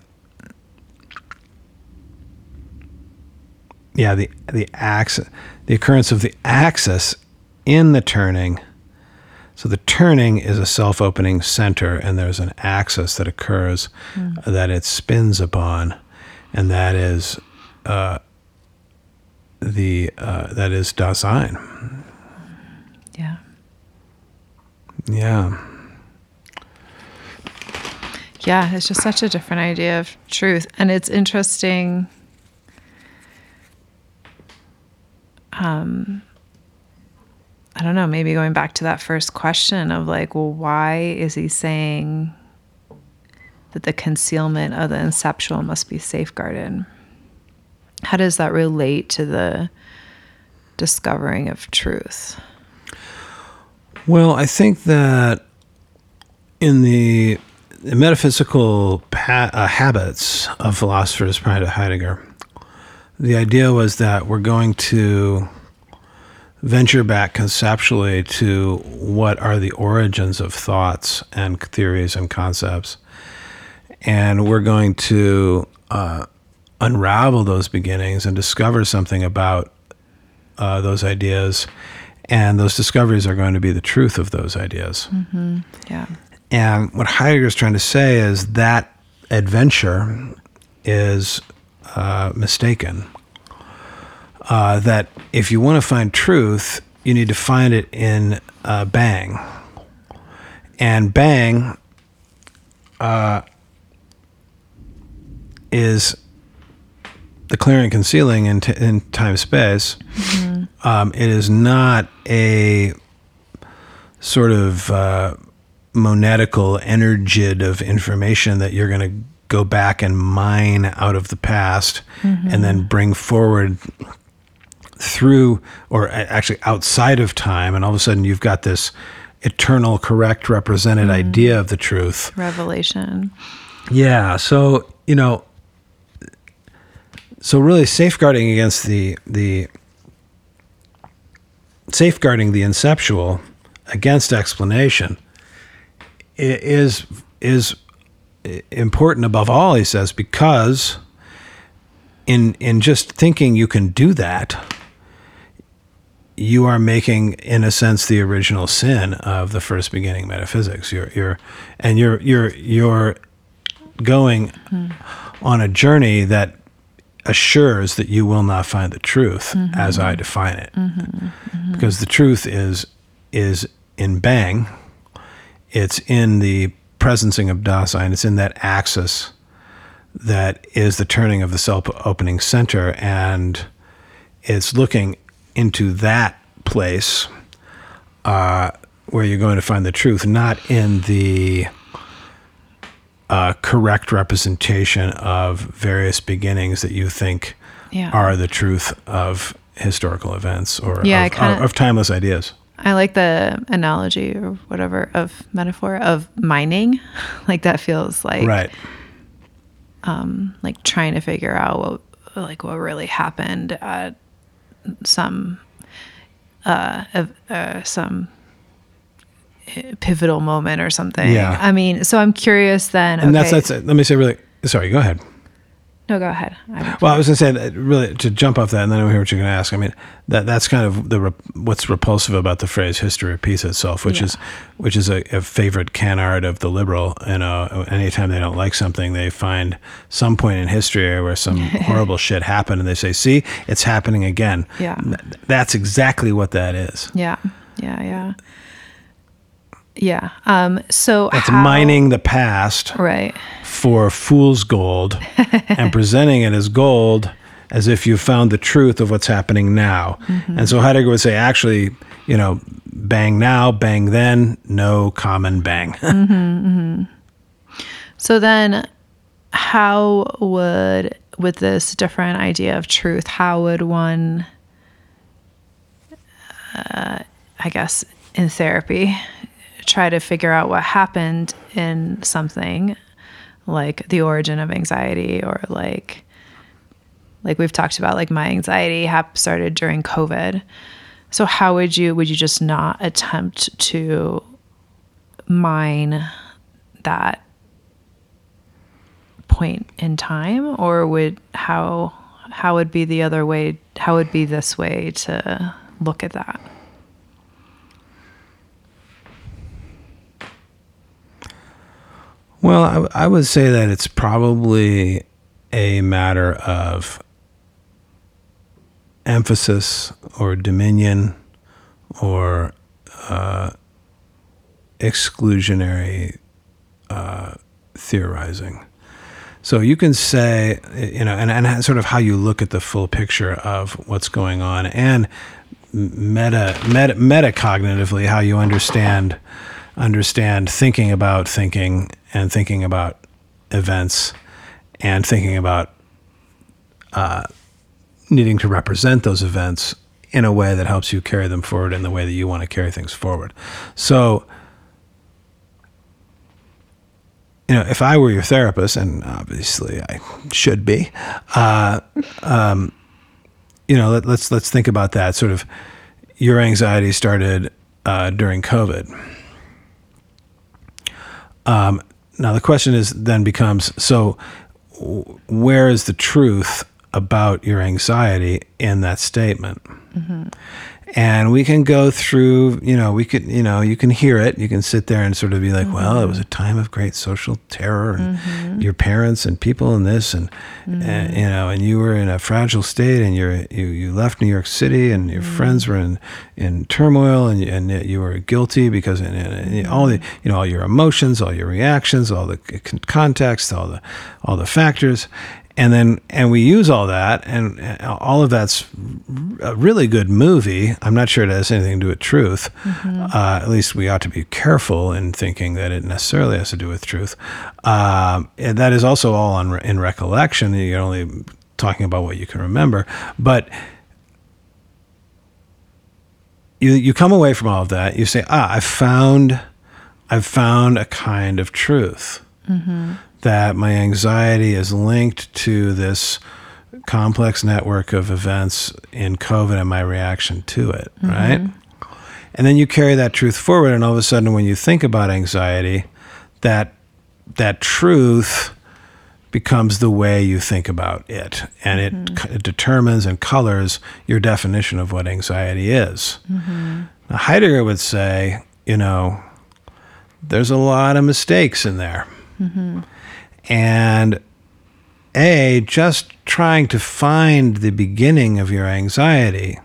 Yeah, the the axis, the occurrence of the axis in the turning. So the turning is a self-opening center, and there's an axis that occurs Mm. that it spins upon, and that is uh, the uh, that is Dasein. Yeah. Yeah. Yeah, it's just such a different idea of truth. And it's interesting. Um, I don't know, maybe going back to that first question of like, well, why is he saying that the concealment of the inceptual must be safeguarded? How does that relate to the discovering of truth? Well, I think that in the, the metaphysical pa- uh, habits of philosophers prior to Heidegger, the idea was that we're going to venture back conceptually to what are the origins of thoughts and theories and concepts. And we're going to uh, unravel those beginnings and discover something about uh, those ideas. And those discoveries are going to be the truth of those ideas. Mm-hmm. Yeah. And what Heidegger is trying to say is that adventure is uh, mistaken. Uh, that if you want to find truth, you need to find it in uh, Bang. And Bang uh, is the clearing and concealing in, t- in time-space. Mm-hmm. Um, it is not a sort of uh, monadical energid of information that you're going to go back and mine out of the past mm-hmm. and then bring forward through, or actually outside of time, and all of a sudden you've got this eternal, correct, represented mm. idea of the truth. Revelation. Yeah. So, you know, so really safeguarding against the, the safeguarding the inceptual against explanation is, is important above all, he says, because in, in just thinking you can do that, you are making, in a sense, the original sin of the first beginning metaphysics. You're, you're, and you're, you're, you're going mm. on a journey that assures that you will not find the truth mm-hmm. as I define it, mm-hmm. Mm-hmm. because the truth is, is in Bang. It's in the presencing of Dasein. It's in that axis that is the turning of the self-opening center, and it's looking into that place uh, where you're going to find the truth, not in the uh, correct representation of various beginnings that you think yeah. are the truth of historical events or yeah, of, kinda, of, of timeless ideas. I like the analogy or whatever of metaphor of mining. Like that feels like right. um, like trying to figure out what like what really happened at some uh, uh some pivotal moment or something. Yeah. I mean, so I'm curious then. And okay. that's that's let me say really. Sorry, go ahead. No, go ahead. I well, I was going to say that really to jump off that, and then I hear what you're going to ask. I mean, that that's kind of the what's repulsive about the phrase "history repeats itself," which yeah. is which is a, a favorite canard of the liberal. You know, anytime they don't like something, they find some point in history where some horrible shit happened, and they say, "See, it's happening again." Yeah, that's exactly what that is. Yeah, yeah, yeah, yeah. Um, so that's how, mining the past, right? For fool's gold and presenting it as gold as if you found the truth of what's happening now. Mm-hmm. And so Heidegger would say, actually, you know, bang now, bang then, no common bang. mm-hmm, mm-hmm. So then how would, with this different idea of truth, how would one, uh, I guess, in therapy, try to figure out what happened in something like the origin of anxiety, or like, like we've talked about, like my anxiety hap- started during COVID. So how would you, would you just not attempt to mine that point in time, or would, how, how would be the other way? How would be this way to look at that? Well, I, I would say that it's probably a matter of emphasis or dominion or uh, exclusionary uh, theorizing. So you can say, you know, and, and sort of how you look at the full picture of what's going on, and meta, meta metacognitively, how you understand understand thinking about thinking and thinking about events and thinking about uh, needing to represent those events in a way that helps you carry them forward in the way that you want to carry things forward. So, you know, if I were your therapist, and obviously I should be, uh, um, you know, let, let's let's think about that. Sort of, your anxiety started uh, during COVID. Um, now the question is then becomes, so w- where is the truth about your anxiety in that statement? Mm-hmm. And we can go through, you know, we could, you know, you can hear it. You can sit there and sort of be like, mm-hmm. well, it was a time of great social terror, and mm-hmm. your parents and people and this, and, mm-hmm. and, you know, and you were in a fragile state, and you're, you, you left New York City, and your mm-hmm. friends were in, in turmoil, and, and you were guilty because and, and all the, you know, all your emotions, all your reactions, all the context, all the, all the factors. And then, and we use all that, and all of that's a really good movie. I'm not sure it has anything to do with truth. Mm-hmm. Uh, at least we ought to be careful in thinking that it necessarily has to do with truth. Um, and that is also all on, in recollection. You're only talking about what you can remember. But you you come away from all of that. You say, ah, I've found, I've found a kind of truth. Mm-hmm. That my anxiety is linked to this complex network of events in COVID and my reaction to it, mm-hmm. right? And then you carry that truth forward, and all of a sudden when you think about anxiety, that that truth becomes the way you think about it, and mm-hmm. it, it determines and colors your definition of what anxiety is. Mm-hmm. Now, Heidegger would say, you know, there's a lot of mistakes in there. Mm-hmm. And A, just trying to find the beginning of your anxiety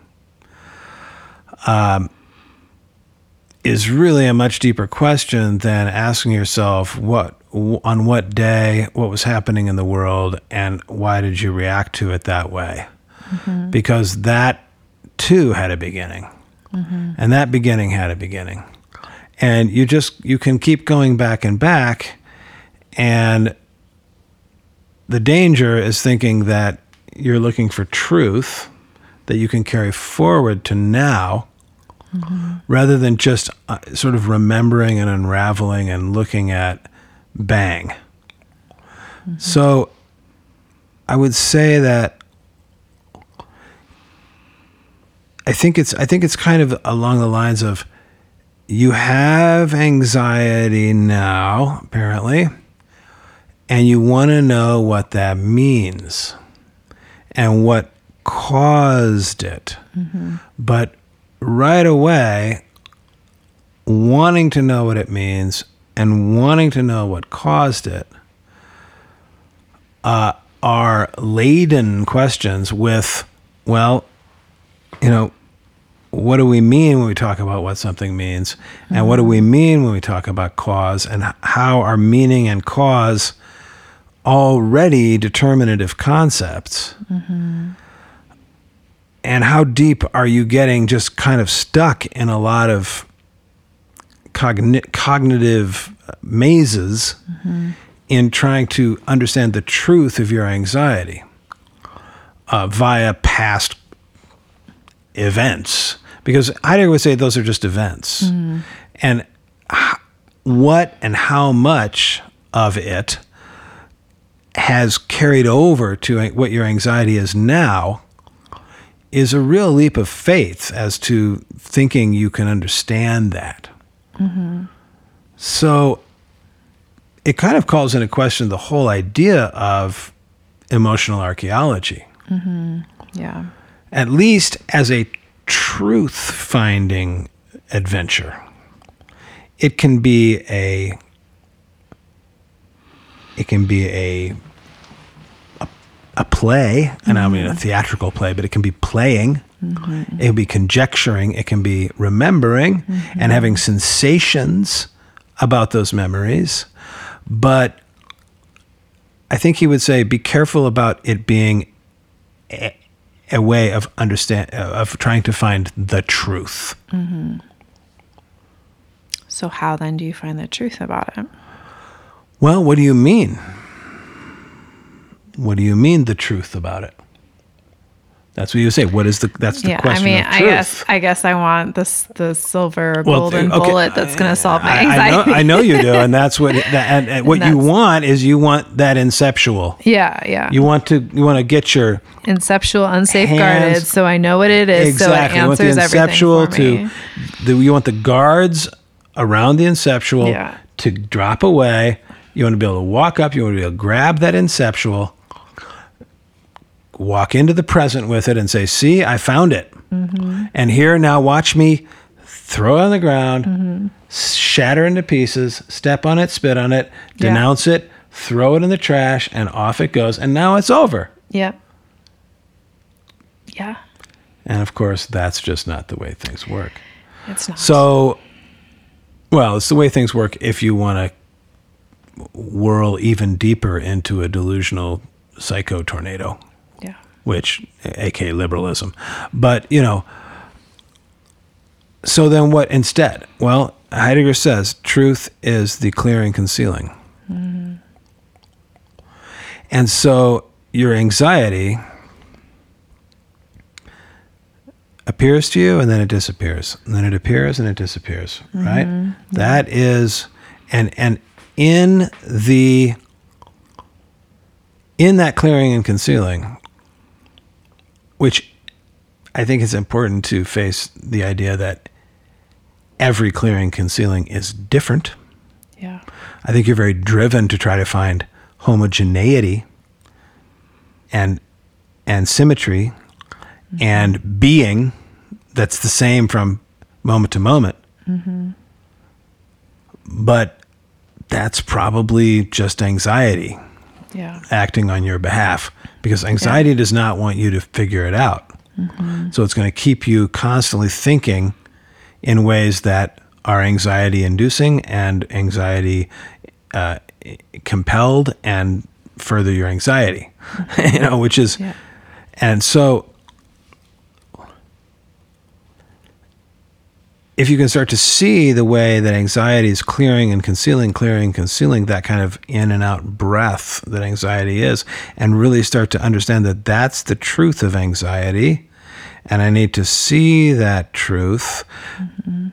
um, is really a much deeper question than asking yourself what, on what day, what was happening in the world, and why did you react to it that way? Mm-hmm. Because that too had a beginning, mm-hmm. and that beginning had a beginning, and you just you can keep going back and back, and the danger is thinking that you're looking for truth that you can carry forward to now, mm-hmm. rather than just uh, sort of remembering and unraveling and looking at bang. Mm-hmm. So I would say that I think it's I think it's kind of along the lines of, you have anxiety now, apparently, and you want to know what that means and what caused it. Mm-hmm. But right away, wanting to know what it means and wanting to know what caused it uh, are laden questions with, well, you know, what do we mean when we talk about what something means? Mm-hmm. And what do we mean when we talk about cause? And how are meaning and cause already determinative concepts? Mm-hmm. And how deep are you getting just kind of stuck in a lot of cogni- cognitive mazes mm-hmm. in trying to understand the truth of your anxiety uh, via past events? Because Heidegger would say those are just events. Mm-hmm. And h- what and how much of it has carried over to what your anxiety is now is a real leap of faith as to thinking you can understand that. Mm-hmm. So it kind of calls into question the whole idea of emotional archaeology. Mm-hmm. Yeah. At least as a truth-finding adventure. It can be a it can be a a, a play, and mm-hmm. I mean a theatrical play, but it can be playing, mm-hmm. it can be conjecturing, it can be remembering, mm-hmm. and having sensations about those memories. But I think he would say, be careful about it being a, a way of understand of trying to find the truth. Mm-hmm. So how then do you find the truth about it? Well, what do you mean? What do you mean the truth about it? That's what you say. What is the? That's the yeah, question. I mean, of I truth. guess I guess I want this the silver Well, golden okay, bullet that's going to solve my I, anxiety. I know, I know you do, and that's what. That, and, and what And you that's- want is you want that inceptual. yeah, yeah. You want to. You want to get your Inceptual, unsafeguarded, hands- so I know what it is. exactly. So it You want the answers inceptual everything for to. me. The, you want the guards around the inceptual Yeah. to drop away. You want to be able to walk up. You want to be able to grab that inceptual, walk into the present with it, and say, "See, I found it." Mm-hmm. And here now, watch me throw it on the ground, Mm-hmm. shatter into pieces, step on it, spit on it, Yeah. denounce it, throw it in the trash, and off it goes. And now it's over. Yep. Yeah, And of course, that's just not the way things work. it's not. So, well, it's the way things work if you want to whirl even deeper into a delusional psycho tornado, yeah. which, aka liberalism. But, you know, so then what instead? Well, Heidegger says truth is the clearing concealing. Mm-hmm. And so your anxiety appears to you and then it disappears. And then it appears and it disappears, Mm-hmm. right? Yeah. That is, and and in the, in that clearing and concealing, which I think it's important to face the idea that every clearing concealing is different. Yeah. I think you're very driven to try to find homogeneity and and symmetry mm-hmm. and being that's the same from moment to moment. Mm-hmm. But that's probably just anxiety Yeah. acting on your behalf, because anxiety Yeah. does not want you to figure it out. Mm-hmm. So it's going to keep you constantly thinking in ways that are anxiety inducing and anxiety uh, compelled and further your anxiety, you know, which is, Yeah. and so if you can start to see the way that anxiety is clearing and concealing, clearing and concealing, that kind of in and out breath that anxiety is, and really start to understand that that's the truth of anxiety, and I need to see that truth. Mm-hmm.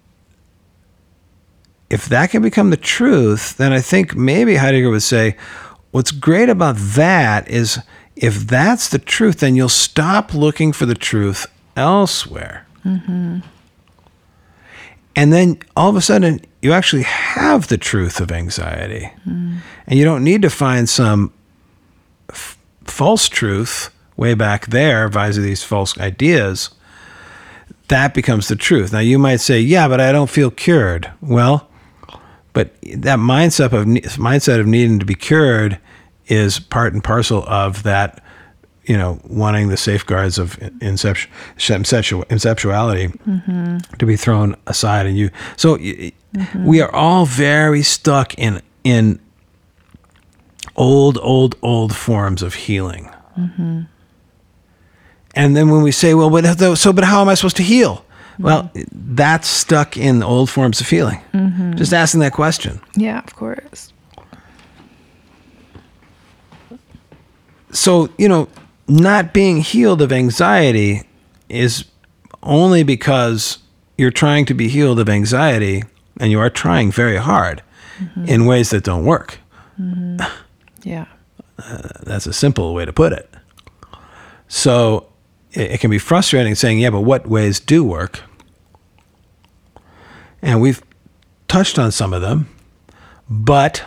If that can become the truth, then I think maybe Heidegger would say, what's great about that is if that's the truth, then you'll stop looking for the truth elsewhere. Mm-hmm. And then all of a sudden, you actually have the truth of anxiety. Mm. And you don't need to find some f- false truth way back there vis-a-vis these false ideas. That becomes the truth. Now, you might say, yeah, but I don't feel cured. Well, but that mindset of mindset of needing to be cured is part and parcel of that, you know, wanting the safeguards of inceptu- inceptu- inceptuality mm-hmm. to be thrown aside. And you, so mm-hmm. we are all very stuck in in old, old, old forms of healing. Mm-hmm. And then when we say, well, but so, but how am I supposed to heal? Mm-hmm. Well, that's stuck in old forms of healing. Mm-hmm. Just asking that question. Yeah, of course. So, you know, not being healed of anxiety is only because you're trying to be healed of anxiety, and you are trying very hard mm-hmm. in ways that don't work. Mm-hmm. Yeah. Uh, that's a simple way to put it. So it, it can be frustrating saying, yeah, but what ways do work? And we've touched on some of them, but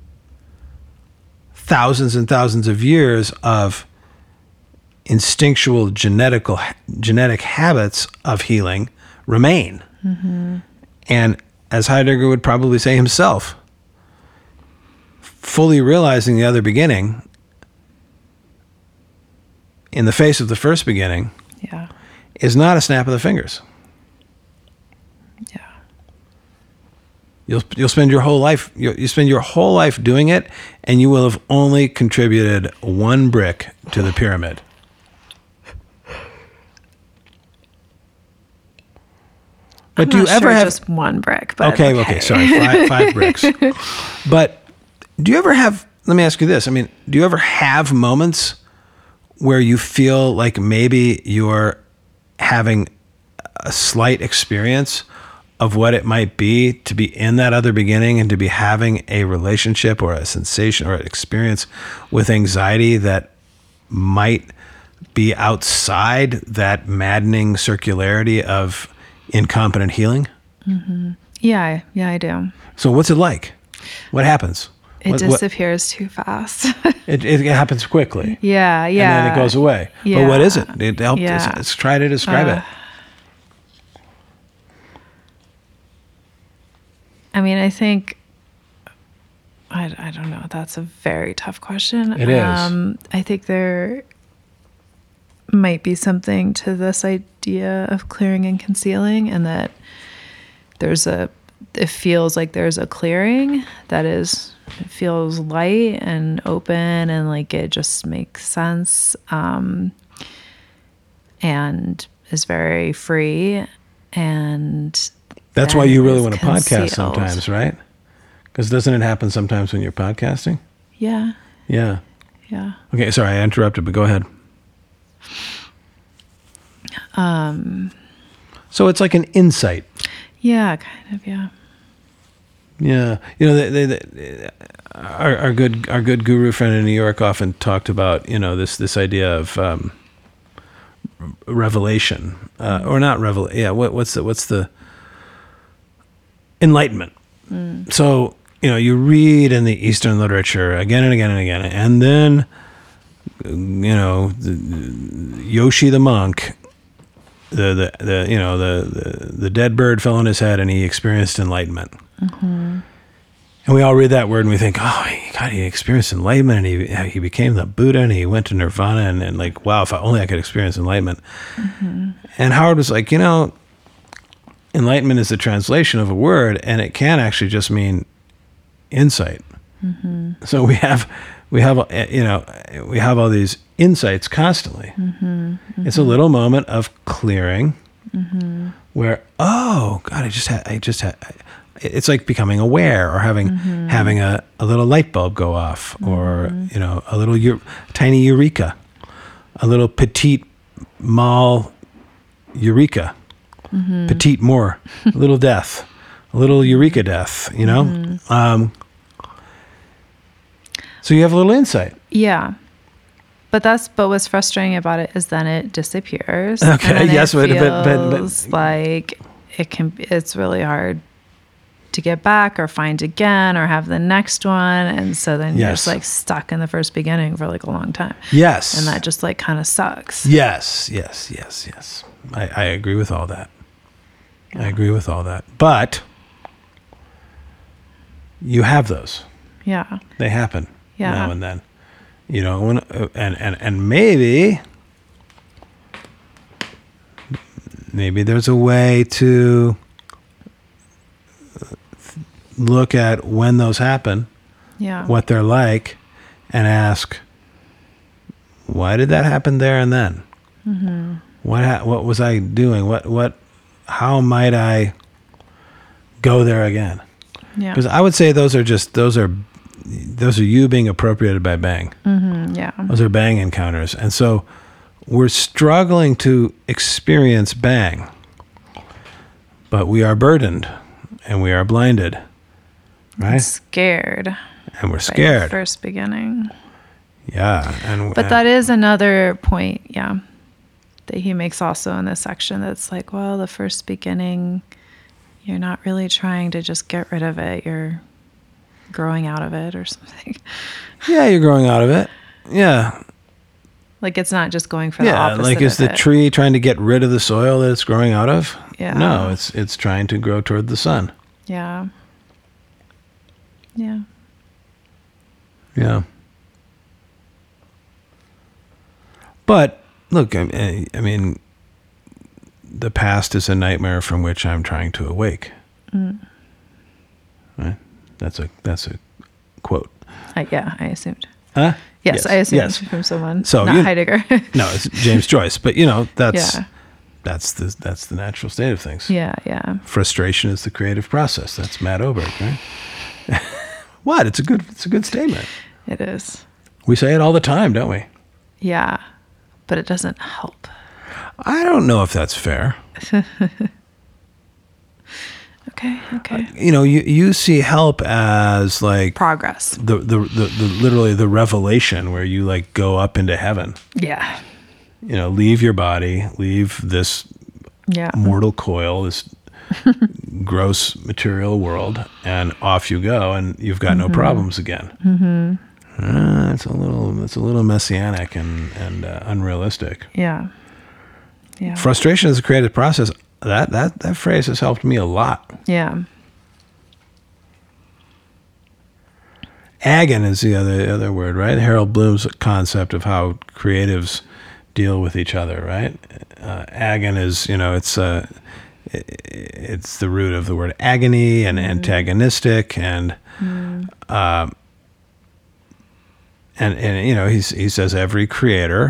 thousands and thousands of years of instinctual genetical genetic habits of healing remain. Mm-hmm. And as Heidegger would probably say himself, fully realizing the other beginning in the face of the first beginning yeah. is not a snap of the fingers. Yeah. You'll you'll spend your whole life you you spend your whole life doing it, and you will have only contributed one brick to the pyramid. But I'm do you not ever sure have just one brick? But okay, okay, okay, sorry, five, five bricks. But do you ever have? Let me ask you this. I mean, do you ever have moments where you feel like maybe you're having a slight experience of what it might be to be in that other beginning and to be having a relationship or a sensation or an experience with anxiety that might be outside that maddening circularity of incompetent healing? Mm-hmm. Yeah, yeah, I do. So what's it like? What happens? It what, disappears what, too fast. it, it happens quickly. Yeah, yeah. And then it goes away. Yeah. But what is it? It helps. Yeah. Let's try to describe uh, it. I mean, I think, I, I don't know. That's a very tough question. It is. Um, I think there might be something to this idea of clearing and concealing, and that there's a, it feels like there's a clearing that is, it feels light and open and like it just makes sense, um, and is very free. And that's why you really is want to concealed. podcast sometimes, right? Because doesn't it happen sometimes when you're podcasting? Yeah. Yeah. Yeah. Okay, sorry, I interrupted, but go ahead. Um, so it's like an insight. Yeah, kind of, yeah. Yeah, you know, they, they, they, our, our good our good guru friend in New York often talked about, you know, this this idea of um, revelation, uh, or not revel. Yeah, what, what's the what's the enlightenment? Mm. So you know, you read in the Eastern literature again and again and again, and then you know, the, Yoshi the monk. The, the the you know the, the the dead bird fell on his head and he experienced enlightenment. Mm-hmm. And we all read that word and we think, oh God, he experienced enlightenment and he he became the Buddha and he went to nirvana and, and like, wow, if I, only I could experience enlightenment. Mm-hmm. And Howard was like, you know, enlightenment is the translation of a word and it can actually just mean insight. Mm-hmm. So we have we have you know we have all these insights constantly. Mm-hmm, mm-hmm. It's a little moment of clearing, mm-hmm. where oh God, I just had I just had. It's like becoming aware, or having mm-hmm. having a, a little light bulb go off, mm-hmm. or you know a little eu- tiny eureka, a little petite mal eureka, mm-hmm. petite more, a little death, a little eureka death. You know. Mm-hmm. Um, so you have a little insight. Yeah. But that's but what's frustrating about it is then it disappears. Okay, and then yes, it but, feels but, but, but like it can. It's really hard to get back or find again or have the next one, and so then yes. you're just like stuck in the first beginning for like a long time. Yes, and that just like kind of sucks. Yes, yes, yes, yes. I, I agree with all that. Yeah. I agree with all that. But you have those. Yeah, they happen yeah. now and then. You know, when, uh, and, and, and maybe, maybe there's a way to look at when those happen, yeah, what they're like, and ask, why did that happen there and then? Mm-hmm. What ha- what was I doing? What what? How might I go there again? Yeah, because I would say those are just those are. Those are you being appropriated by Bang. Mm-hmm, yeah. Those are Bang encounters. And so we're struggling to experience Bang, but we are burdened and we are blinded, right? And scared. And we're scared. First beginning. Yeah. And But that is another point, yeah. that he makes also in this section that's like, well, the first beginning, you're not really trying to just get rid of it. You're growing out of it or something. Yeah, you're growing out of it. Yeah. Like it's not just going for the Yeah, opposite like is of the it. tree trying to get rid of the soil that it's growing out of? Yeah. No, it's it's trying to grow toward the sun. Yeah. Yeah. Yeah. But look, I, I mean, the past is a nightmare from which I'm trying to awake. Mm. Right? That's a that's a quote. Uh, yeah, I assumed. Huh? Yes, I assumed yes. from someone. So not you- Heidegger. No, it's James Joyce. But you know, that's Yeah. that's the that's the natural state of things. yeah, yeah. Frustration is the creative process. That's Matt Oberg, right? What? It's a good it's a good statement. It is. We say it all the time, don't we? Yeah. But it doesn't help. I don't know if that's fair. Okay, okay. You know, you, you see help as like Progress. the, the, the, the literally the revelation where you like go up into heaven. Yeah. You know, leave your body, leave this Yeah. mortal coil, this gross material world, and off you go, and you've got no problems again. Mm-hmm. Uh, it's a little, it's a little messianic and and uh, unrealistic. Yeah. Yeah. Frustration is a creative process. That that that phrase has helped me a lot. yeah. Agon is the other other word, right? Harold Bloom's concept of how creatives deal with each other, right? Uh, agon is, you know, it's uh, it's the root of the word agony and antagonistic, and Mm. uh, and and you know, he's he says every creator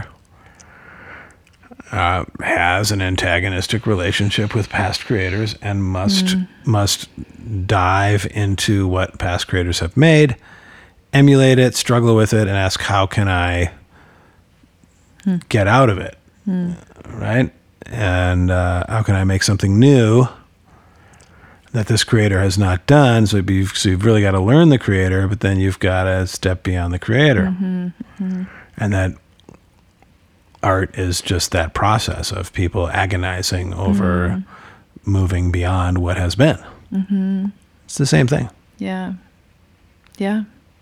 uh, has an antagonistic relationship with past creators and must must dive into what past creators have made, emulate it, struggle with it, and ask, how can I get out of it, right? And uh, how can I make something new that this creator has not done? So you've, so you've really got to learn the creator, but then you've got to step beyond the creator. Mm-hmm, mm-hmm. And that art is just that process of people agonizing over Mm-hmm. moving beyond what has been. Mm-hmm. It's the same thing. Yeah. Yeah.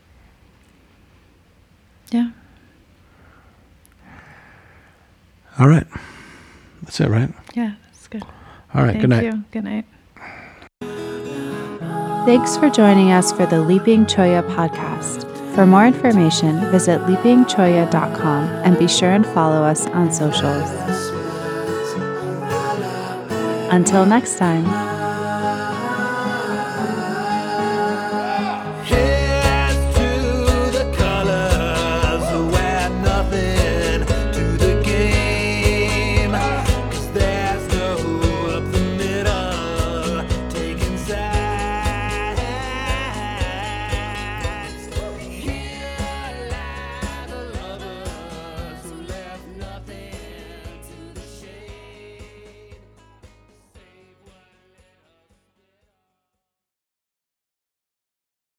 Yeah. All right. That's it, right? Yeah. That's good. All right. Thank Good night. you. Good night. Thanks for joining us for the Leaping Choya podcast. For more information, visit leaping choya dot com and be sure and follow us on socials. Until next time.